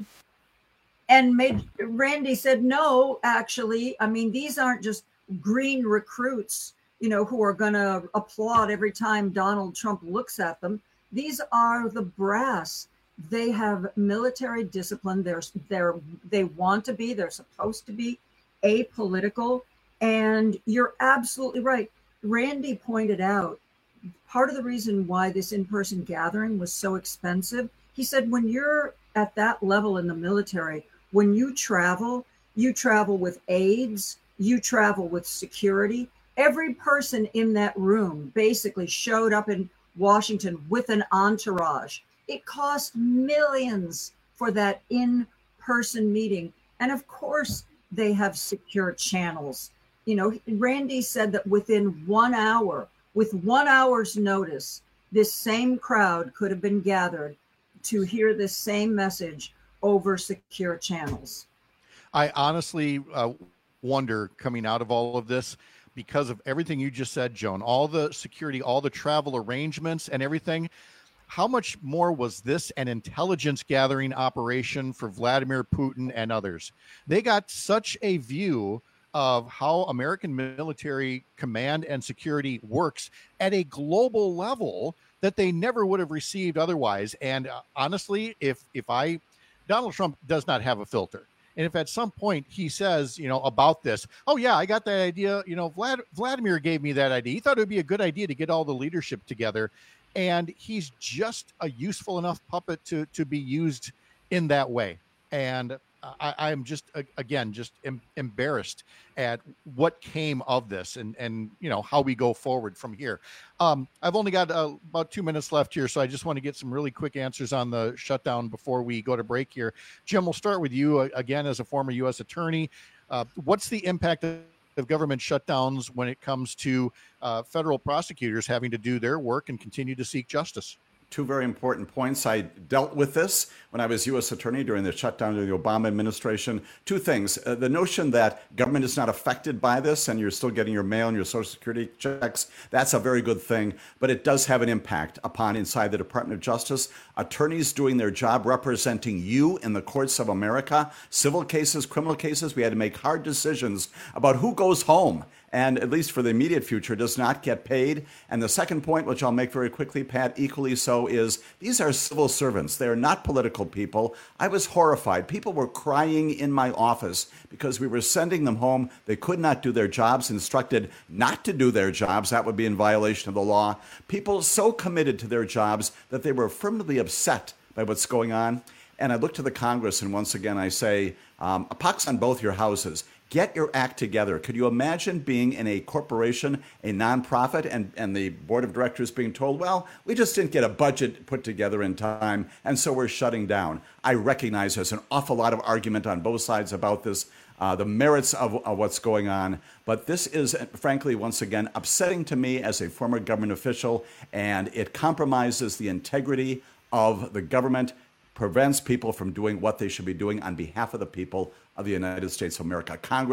And made Randy said, no, actually, I mean, these aren't just green recruits, you know, who are going to applaud every time Donald Trump looks at them. These are the brass. They have military discipline. They're, they're, they want to be, they're supposed to be apolitical. And you're absolutely right. Randy pointed out part of the reason why this in-person gathering was so expensive. He said, when you're at that level in the military, when you travel, you travel with aides, you travel with security. Every person in that room basically showed up in Washington with an entourage. It cost millions for that in-person meeting. And of course, they have secure channels. You know, Randy said that within one hour, with one hour's notice, this same crowd could have been gathered to hear this same message over secure channels. I honestly uh, wonder, coming out of all of this, because of everything you just said, Joan, all the security, all the travel arrangements and everything, how much more was this an intelligence gathering operation for Vladimir Putin and others? They got such a view of how American military command and security works at a global level that they never would have received otherwise. And uh, honestly, if if I, Donald Trump does not have a filter. And if at some point he says, you know, about this, oh, yeah, I got that idea. You know, Vlad, Vladimir gave me that idea. He thought it would be a good idea to get all the leadership together. And he's just a useful enough puppet to to be used in that way. And I, I'm just, again, just em- embarrassed at what came of this and, and, you know, how we go forward from here. Um, I've only got uh, about two minutes left here, so I just want to get some really quick answers on the shutdown before we go to break here. Jim, we'll start with you, uh, again, as a former U S attorney. Uh, what's the impact of, of government shutdowns when it comes to uh, federal prosecutors having to do their work and continue to seek justice? Two very important points. I dealt with this when I was U S attorney during the shutdown of the Obama administration. Two things. Uh, the notion that government is not affected by this and you're still getting your mail and your Social Security checks, that's a very good thing. But it does have an impact upon inside the Department of Justice. Attorneys doing their job representing you in the courts of America, civil cases, criminal cases, we had to make hard decisions about who goes home and, at least for the immediate future, does not get paid. And the second point, which I'll make very quickly, Pat, equally so, is these are civil servants. They are not political people. I was horrified. People were crying in my office because we were sending them home. They could not do their jobs, instructed not to do their jobs. That would be in violation of the law. People so committed to their jobs that they were firmly upset by what's going on. And I look to the Congress, and once again I say, um, a pox on both your houses. Get your act together. Could you imagine being in a corporation, a nonprofit, and, and the board of directors being told, well, we just didn't get a budget put together in time, and so we're shutting down? I recognize there's an awful lot of argument on both sides about this, uh, the merits of, of what's going on. But this is, frankly, once again, upsetting to me as a former government official, and it compromises the integrity of the government, prevents people from doing what they should be doing on behalf of the people of the United States of America. Congress,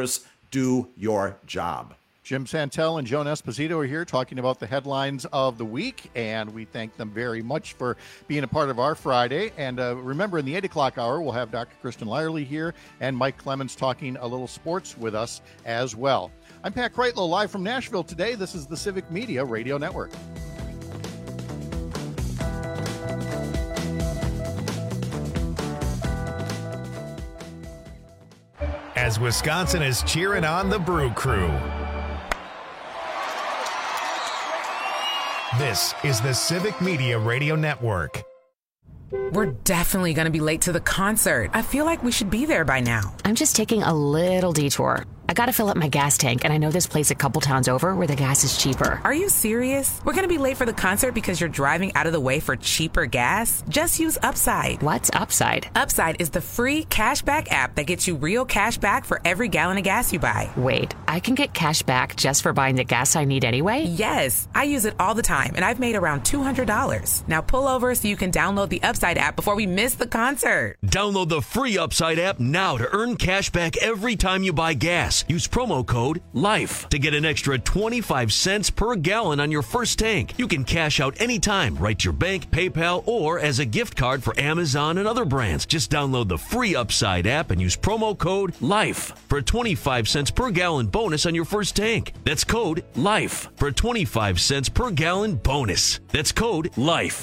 Do your job. Jim Santel and Joan Esposito are here talking about the headlines of the week, and we thank them very much for being a part of our Friday. And uh, remember, in the eight o'clock hour, we'll have Doctor Kristen Lyerly here and Mike Clemens talking a little sports with us as well. I'm Pat Kreitlow, live from Nashville today. This is the Civic Media Radio Network. As Wisconsin is cheering on the Brew Crew. This is the Civic Media Radio Network. We're definitely going to be late to the concert. I feel like we should be there by now. I'm just taking a little detour. I gotta fill up my gas tank, and I know this place a couple towns over where the gas is cheaper. Are you serious? We're gonna be late for the concert because you're driving out of the way for cheaper gas? Just use Upside. What's Upside? Upside is the free cashback app that gets you real cash back for every gallon of gas you buy. Wait, I can get cash back just for buying the gas I need anyway? Yes, I use it all the time, and I've made around two hundred dollars. Now pull over so you can download the Upside app before we miss the concert. Download the free Upside app now to earn cash back every time you buy gas. Use promo code LIFE to get an extra twenty-five cents per gallon on your first tank. You can cash out anytime, right to your bank, PayPal, or as a gift card for Amazon and other brands. Just download the free Upside app and use promo code LIFE for a twenty-five cents per gallon bonus on your first tank. That's code LIFE for a twenty-five cents per gallon bonus. That's code LIFE.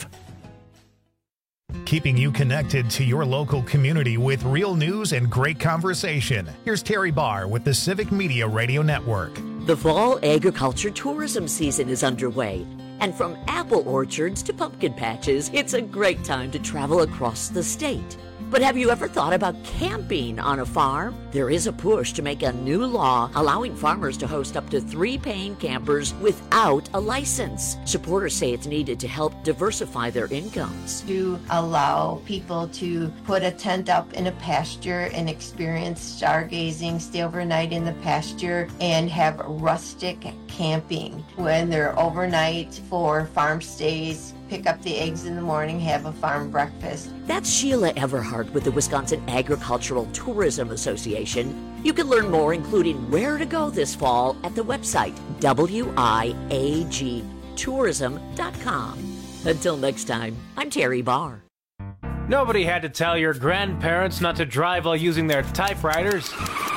Keeping you connected to your local community with real news and great conversation. Here's Terry Barr with the Civic Media Radio Network. The fall agriculture tourism season is underway, and from apple orchards to pumpkin patches, it's a great time to travel across the state. But have you ever thought about camping on a farm? There is a push to make a new law allowing farmers to host up to three paying campers without a license. Supporters say it's needed to help diversify their incomes. To allow people to put a tent up in a pasture and experience stargazing, stay overnight in the pasture, and have rustic camping when they're overnight for farm stays. Pick up the eggs in the morning, have a farm breakfast. That's Sheila Everhart with the Wisconsin Agricultural Tourism Association. You can learn more, including where to go this fall, at the website W I A G tourism dot com. Until next time, I'm Terry Barr. Nobody had to tell your grandparents not to drive while using their typewriters.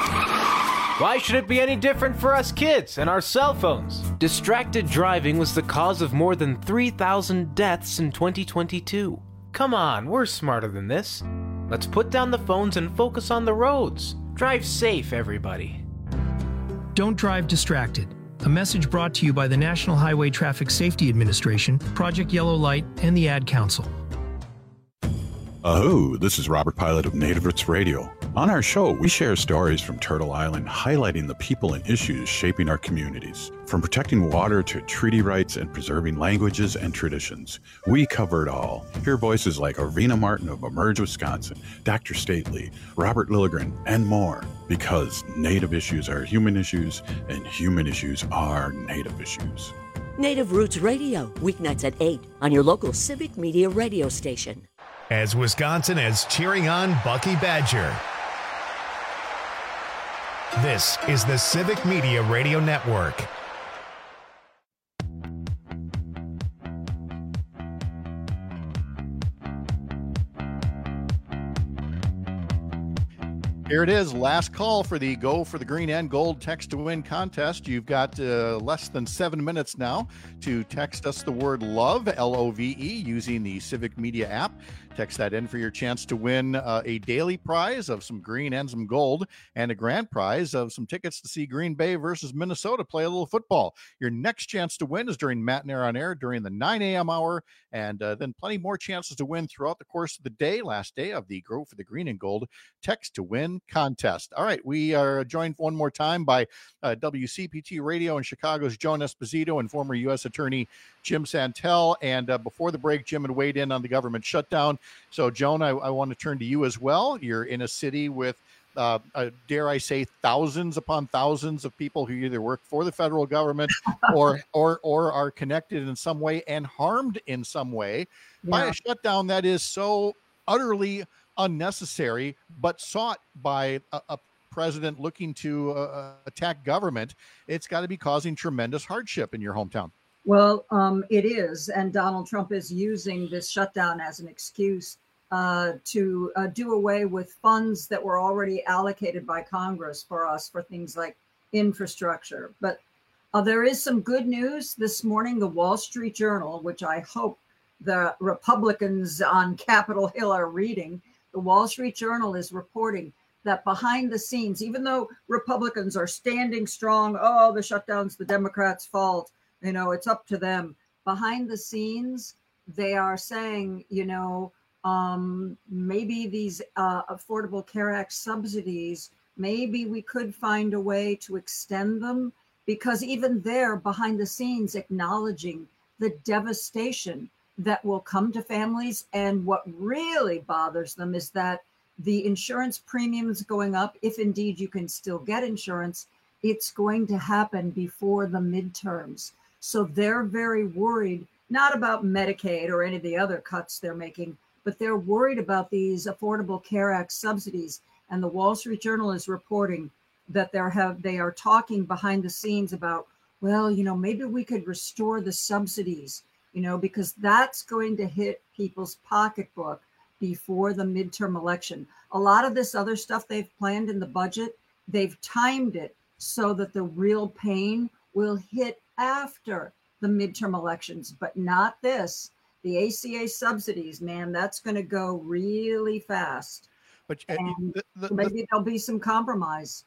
Why should it be any different for us kids and our cell phones? Distracted driving was the cause of more than three thousand deaths in twenty twenty-two. Come on, we're smarter than this. Let's put down the phones and focus on the roads. Drive safe, everybody. Don't drive distracted. A message brought to you by the National Highway Traffic Safety Administration, Project Yellow Light, and the Ad Council. Aho, this is Robert Pilot of Native Roots Radio. On our show, we share stories from Turtle Island highlighting the people and issues shaping our communities. From protecting water to treaty rights and preserving languages and traditions, we cover it all. Hear voices like Arvina Martin of Emerge Wisconsin, Doctor Stately, Robert Lilligren, and more. Because Native issues are human issues, and human issues are Native issues. Native Roots Radio, weeknights at eight on your local Civic Media radio station. As Wisconsin is cheering on Bucky Badger. This is the Civic Media Radio Network. Here it is, last call for the Go for the Green and Gold Text to Win contest. You've got uh, less than seven minutes now to text us the word LOVE, L O V E, using the Civic Media app. Text that in for your chance to win uh, a daily prize of some green and some gold, and a grand prize of some tickets to see Green Bay versus Minnesota play a little football. Your next chance to win is during Matt and Air on Air during the nine a.m. hour, and uh, then plenty more chances to win throughout the course of the day, last day of the Go for the Green and Gold Text to Win contest. All right, we are joined one more time by uh, W C P T Radio in Chicago's Joan Esposito and former U S Attorney Jim Santel. And uh, before the break, Jim had weighed in on the government shutdown. So, Joan, I, I want to turn to you as well. You're in a city with, uh, uh, dare I say, thousands upon thousands of people who either work for the federal government or or or are connected in some way and harmed in some way yeah. by a shutdown that is so utterly unnecessary, but sought by a, a president looking to uh, attack government, it's got to be causing tremendous hardship in your hometown. Well, um, it is. And Donald Trump is using this shutdown as an excuse uh, to uh, do away with funds that were already allocated by Congress for us for things like infrastructure. But uh, there is some good news this morning. The Wall Street Journal, which I hope the Republicans on Capitol Hill are reading, the Wall Street Journal is reporting that behind the scenes, even though Republicans are standing strong, oh, the shutdown's the Democrats' fault, you know, it's up to them. Behind the scenes, they are saying, you know, um, maybe these uh, Affordable Care Act subsidies, maybe we could find a way to extend them, because even they're behind the scenes acknowledging the devastation that will come to families. And what really bothers them is that the insurance premiums going up, if indeed you can still get insurance, it's going to happen before the midterms. So they're very worried, not about Medicaid or any of the other cuts they're making, but they're worried about these Affordable Care Act subsidies. And the Wall Street Journal is reporting that they're have they are talking behind the scenes about, well, you know, maybe we could restore the subsidies, you know, because that's going to hit people's pocketbook before the midterm election. A lot of this other stuff they've planned in the budget, they've timed it so that the real pain will hit after the midterm elections, but not this. The A C A subsidies, man, that's going to go really fast. But uh, and the, the, maybe there'll be some compromise.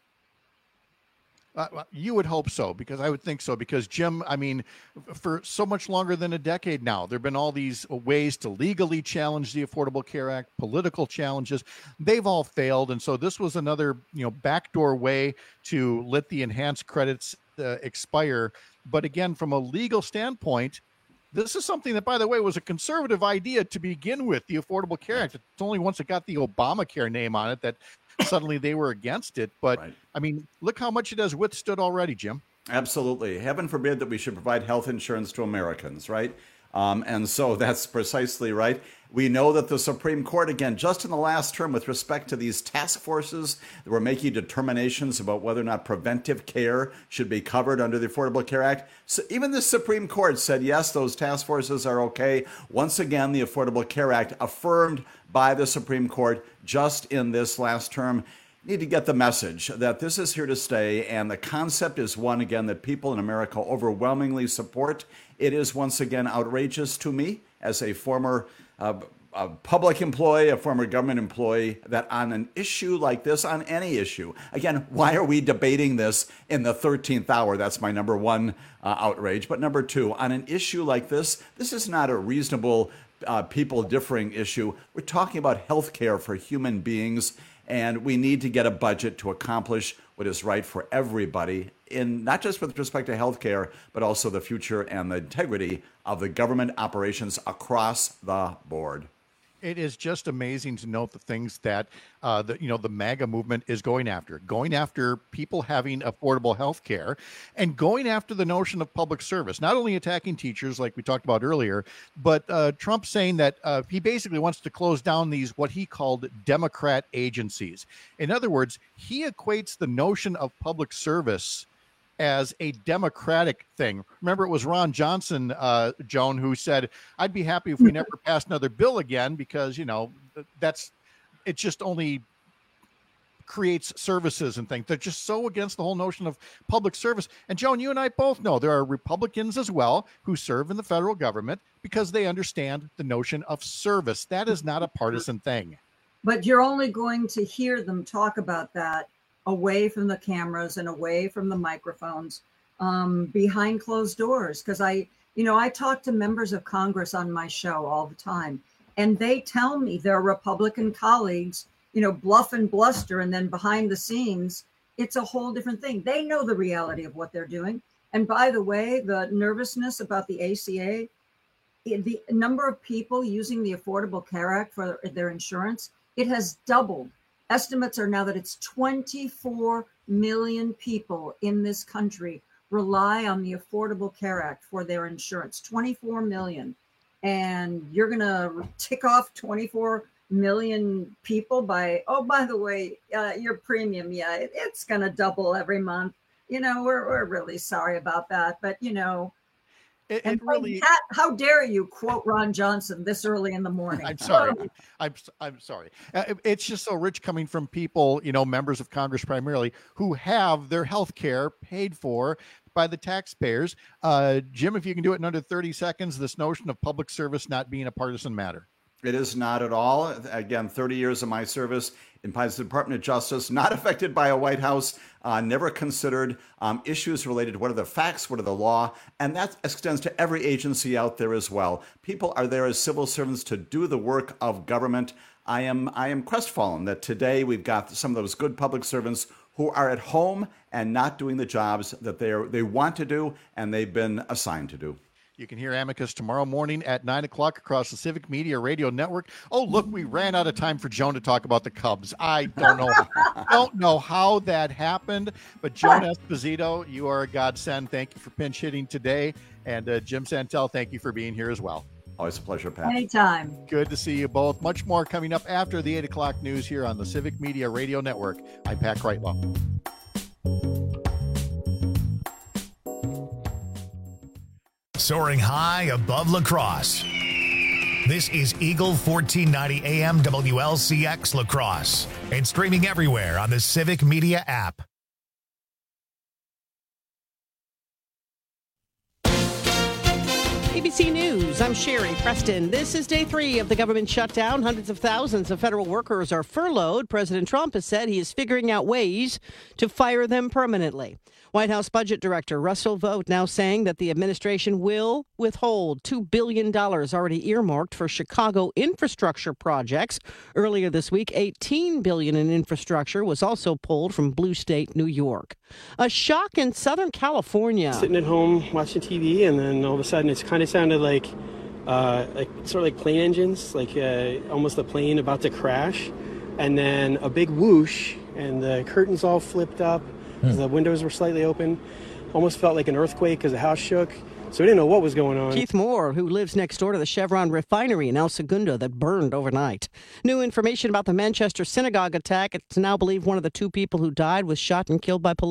Uh, well, you would hope so, because I would think so, because Jim, I mean, for so much longer than a decade now, there have been all these ways to legally challenge the Affordable Care Act, political challenges. They've all failed. And so this was another, you know, backdoor way to let the enhanced credits uh, expire. But again, from a legal standpoint, this is something that, by the way, was a conservative idea to begin with, the Affordable Care Act. It's only once it got the Obamacare name on it that suddenly they were against it. But, right. I mean, look how much it has withstood already, Jim. Absolutely. Heaven forbid that we should provide health insurance to Americans, right? Um, and so that's precisely right. We know that the Supreme Court, again, just in the last term, with respect to these task forces that were making determinations about whether or not preventive care should be covered under the Affordable Care Act. So even the Supreme Court said, yes, those task forces are okay. Once again, the Affordable Care Act, affirmed by the Supreme Court just in this last term, need to get the message that this is here to stay. And the concept is one, again, that people in America overwhelmingly support. It is, once again, outrageous to me as a former uh, a public employee, a former government employee, that on an issue like this, on any issue, again, why are we debating this in the thirteenth hour? That's my number one uh, outrage. But number two, on an issue like this, this is not a reasonable uh, people differing issue. We're talking about health care for human beings, and we need to get a budget to accomplish what is right for everybody, in not just with respect to health care, but also the future and the integrity of the government operations across the board. It is just amazing to note the things that uh, the you know the MAGA movement is going after, going after people having affordable health care, and going after the notion of public service. Not only attacking teachers, like we talked about earlier, but uh, Trump saying that uh, he basically wants to close down these what he called Democrat agencies. In other words, he equates the notion of public service as a Democratic thing. Remember, it was Ron Johnson, uh, Joan, who said, I'd be happy if we never passed another bill again, because, you know, that's, it just only creates services and things. They're just so against the whole notion of public service. And Joan, you and I both know there are Republicans as well who serve in the federal government because they understand the notion of service. That is not a partisan thing. But you're only going to hear them talk about that away from the cameras and away from the microphones, um, behind closed doors. Because I, you know, I talk to members of Congress on my show all the time, and they tell me their Republican colleagues, you know, bluff and bluster, and then behind the scenes, it's a whole different thing. They know the reality of what they're doing. And by the way, the nervousness about the A C A, the number of people using the Affordable Care Act for their insurance, it has doubled. Estimates are now that it's twenty-four million people in this country rely on the Affordable Care Act for their insurance, twenty-four million. And you're going to tick off twenty-four million people by, oh, by the way, uh, your premium, yeah, it, it's going to double every month. You know, we're, we're really sorry about that. But, you know, It, and it really. Pat, how dare you quote Ron Johnson this early in the morning? I'm sorry. I'm I'm sorry. Uh, it- It's just so rich coming from people, you know, members of Congress primarily, who have their health care paid for by the taxpayers. Uh, Jim, if you can do it in under thirty seconds, this notion of public service not being a partisan matter. It is not at all. Again, thirty years of my service in the Department of Justice, not affected by a White House, uh, never considered um, issues related to what are the facts, what are the law, and that extends to every agency out there as well. People are there as civil servants to do the work of government. I am I am crestfallen that today we've got some of those good public servants who are at home and not doing the jobs that they are, they want to do and they've been assigned to do. You can hear Amicus tomorrow morning at nine o'clock across the Civic Media Radio Network. Oh, look, we ran out of time for Joan to talk about the Cubs. I don't know, don't know how that happened, but Joan Esposito, you are a godsend. Thank you for pinch hitting today. And uh, Jim Santel, thank you for being here as well. Always a pleasure, Pat. Anytime. Good to see you both. Much more coming up after the eight o'clock news here on the Civic Media Radio Network. I'm Pat Kreitlow. Soaring high above La Crosse. This is Eagle fourteen ninety A M W L C X La Crosse and streaming everywhere on the Civic Media app. A B C News, I'm Sherry Preston. This is day three of the government shutdown. Hundreds of thousands of federal workers are furloughed. President Trump has said he is figuring out ways to fire them permanently. White House Budget Director Russell Vought now saying that the administration will withhold two billion dollars already earmarked for Chicago infrastructure projects. Earlier this week, eighteen billion dollars in infrastructure was also pulled from blue state New York. A shock in Southern California. Sitting at home watching T V, and then all of a sudden it's kind of sounded like, uh, like sort of like plane engines, like uh, almost a plane about to crash, and then a big whoosh, and the curtains all flipped up. The windows were slightly open. Almost felt like an earthquake because the house shook. So we didn't know what was going on. Keith Moore, who lives next door to the Chevron refinery in El Segundo that burned overnight. New information about the Manchester synagogue attack. It's now believed one of the two people who died was shot and killed by police.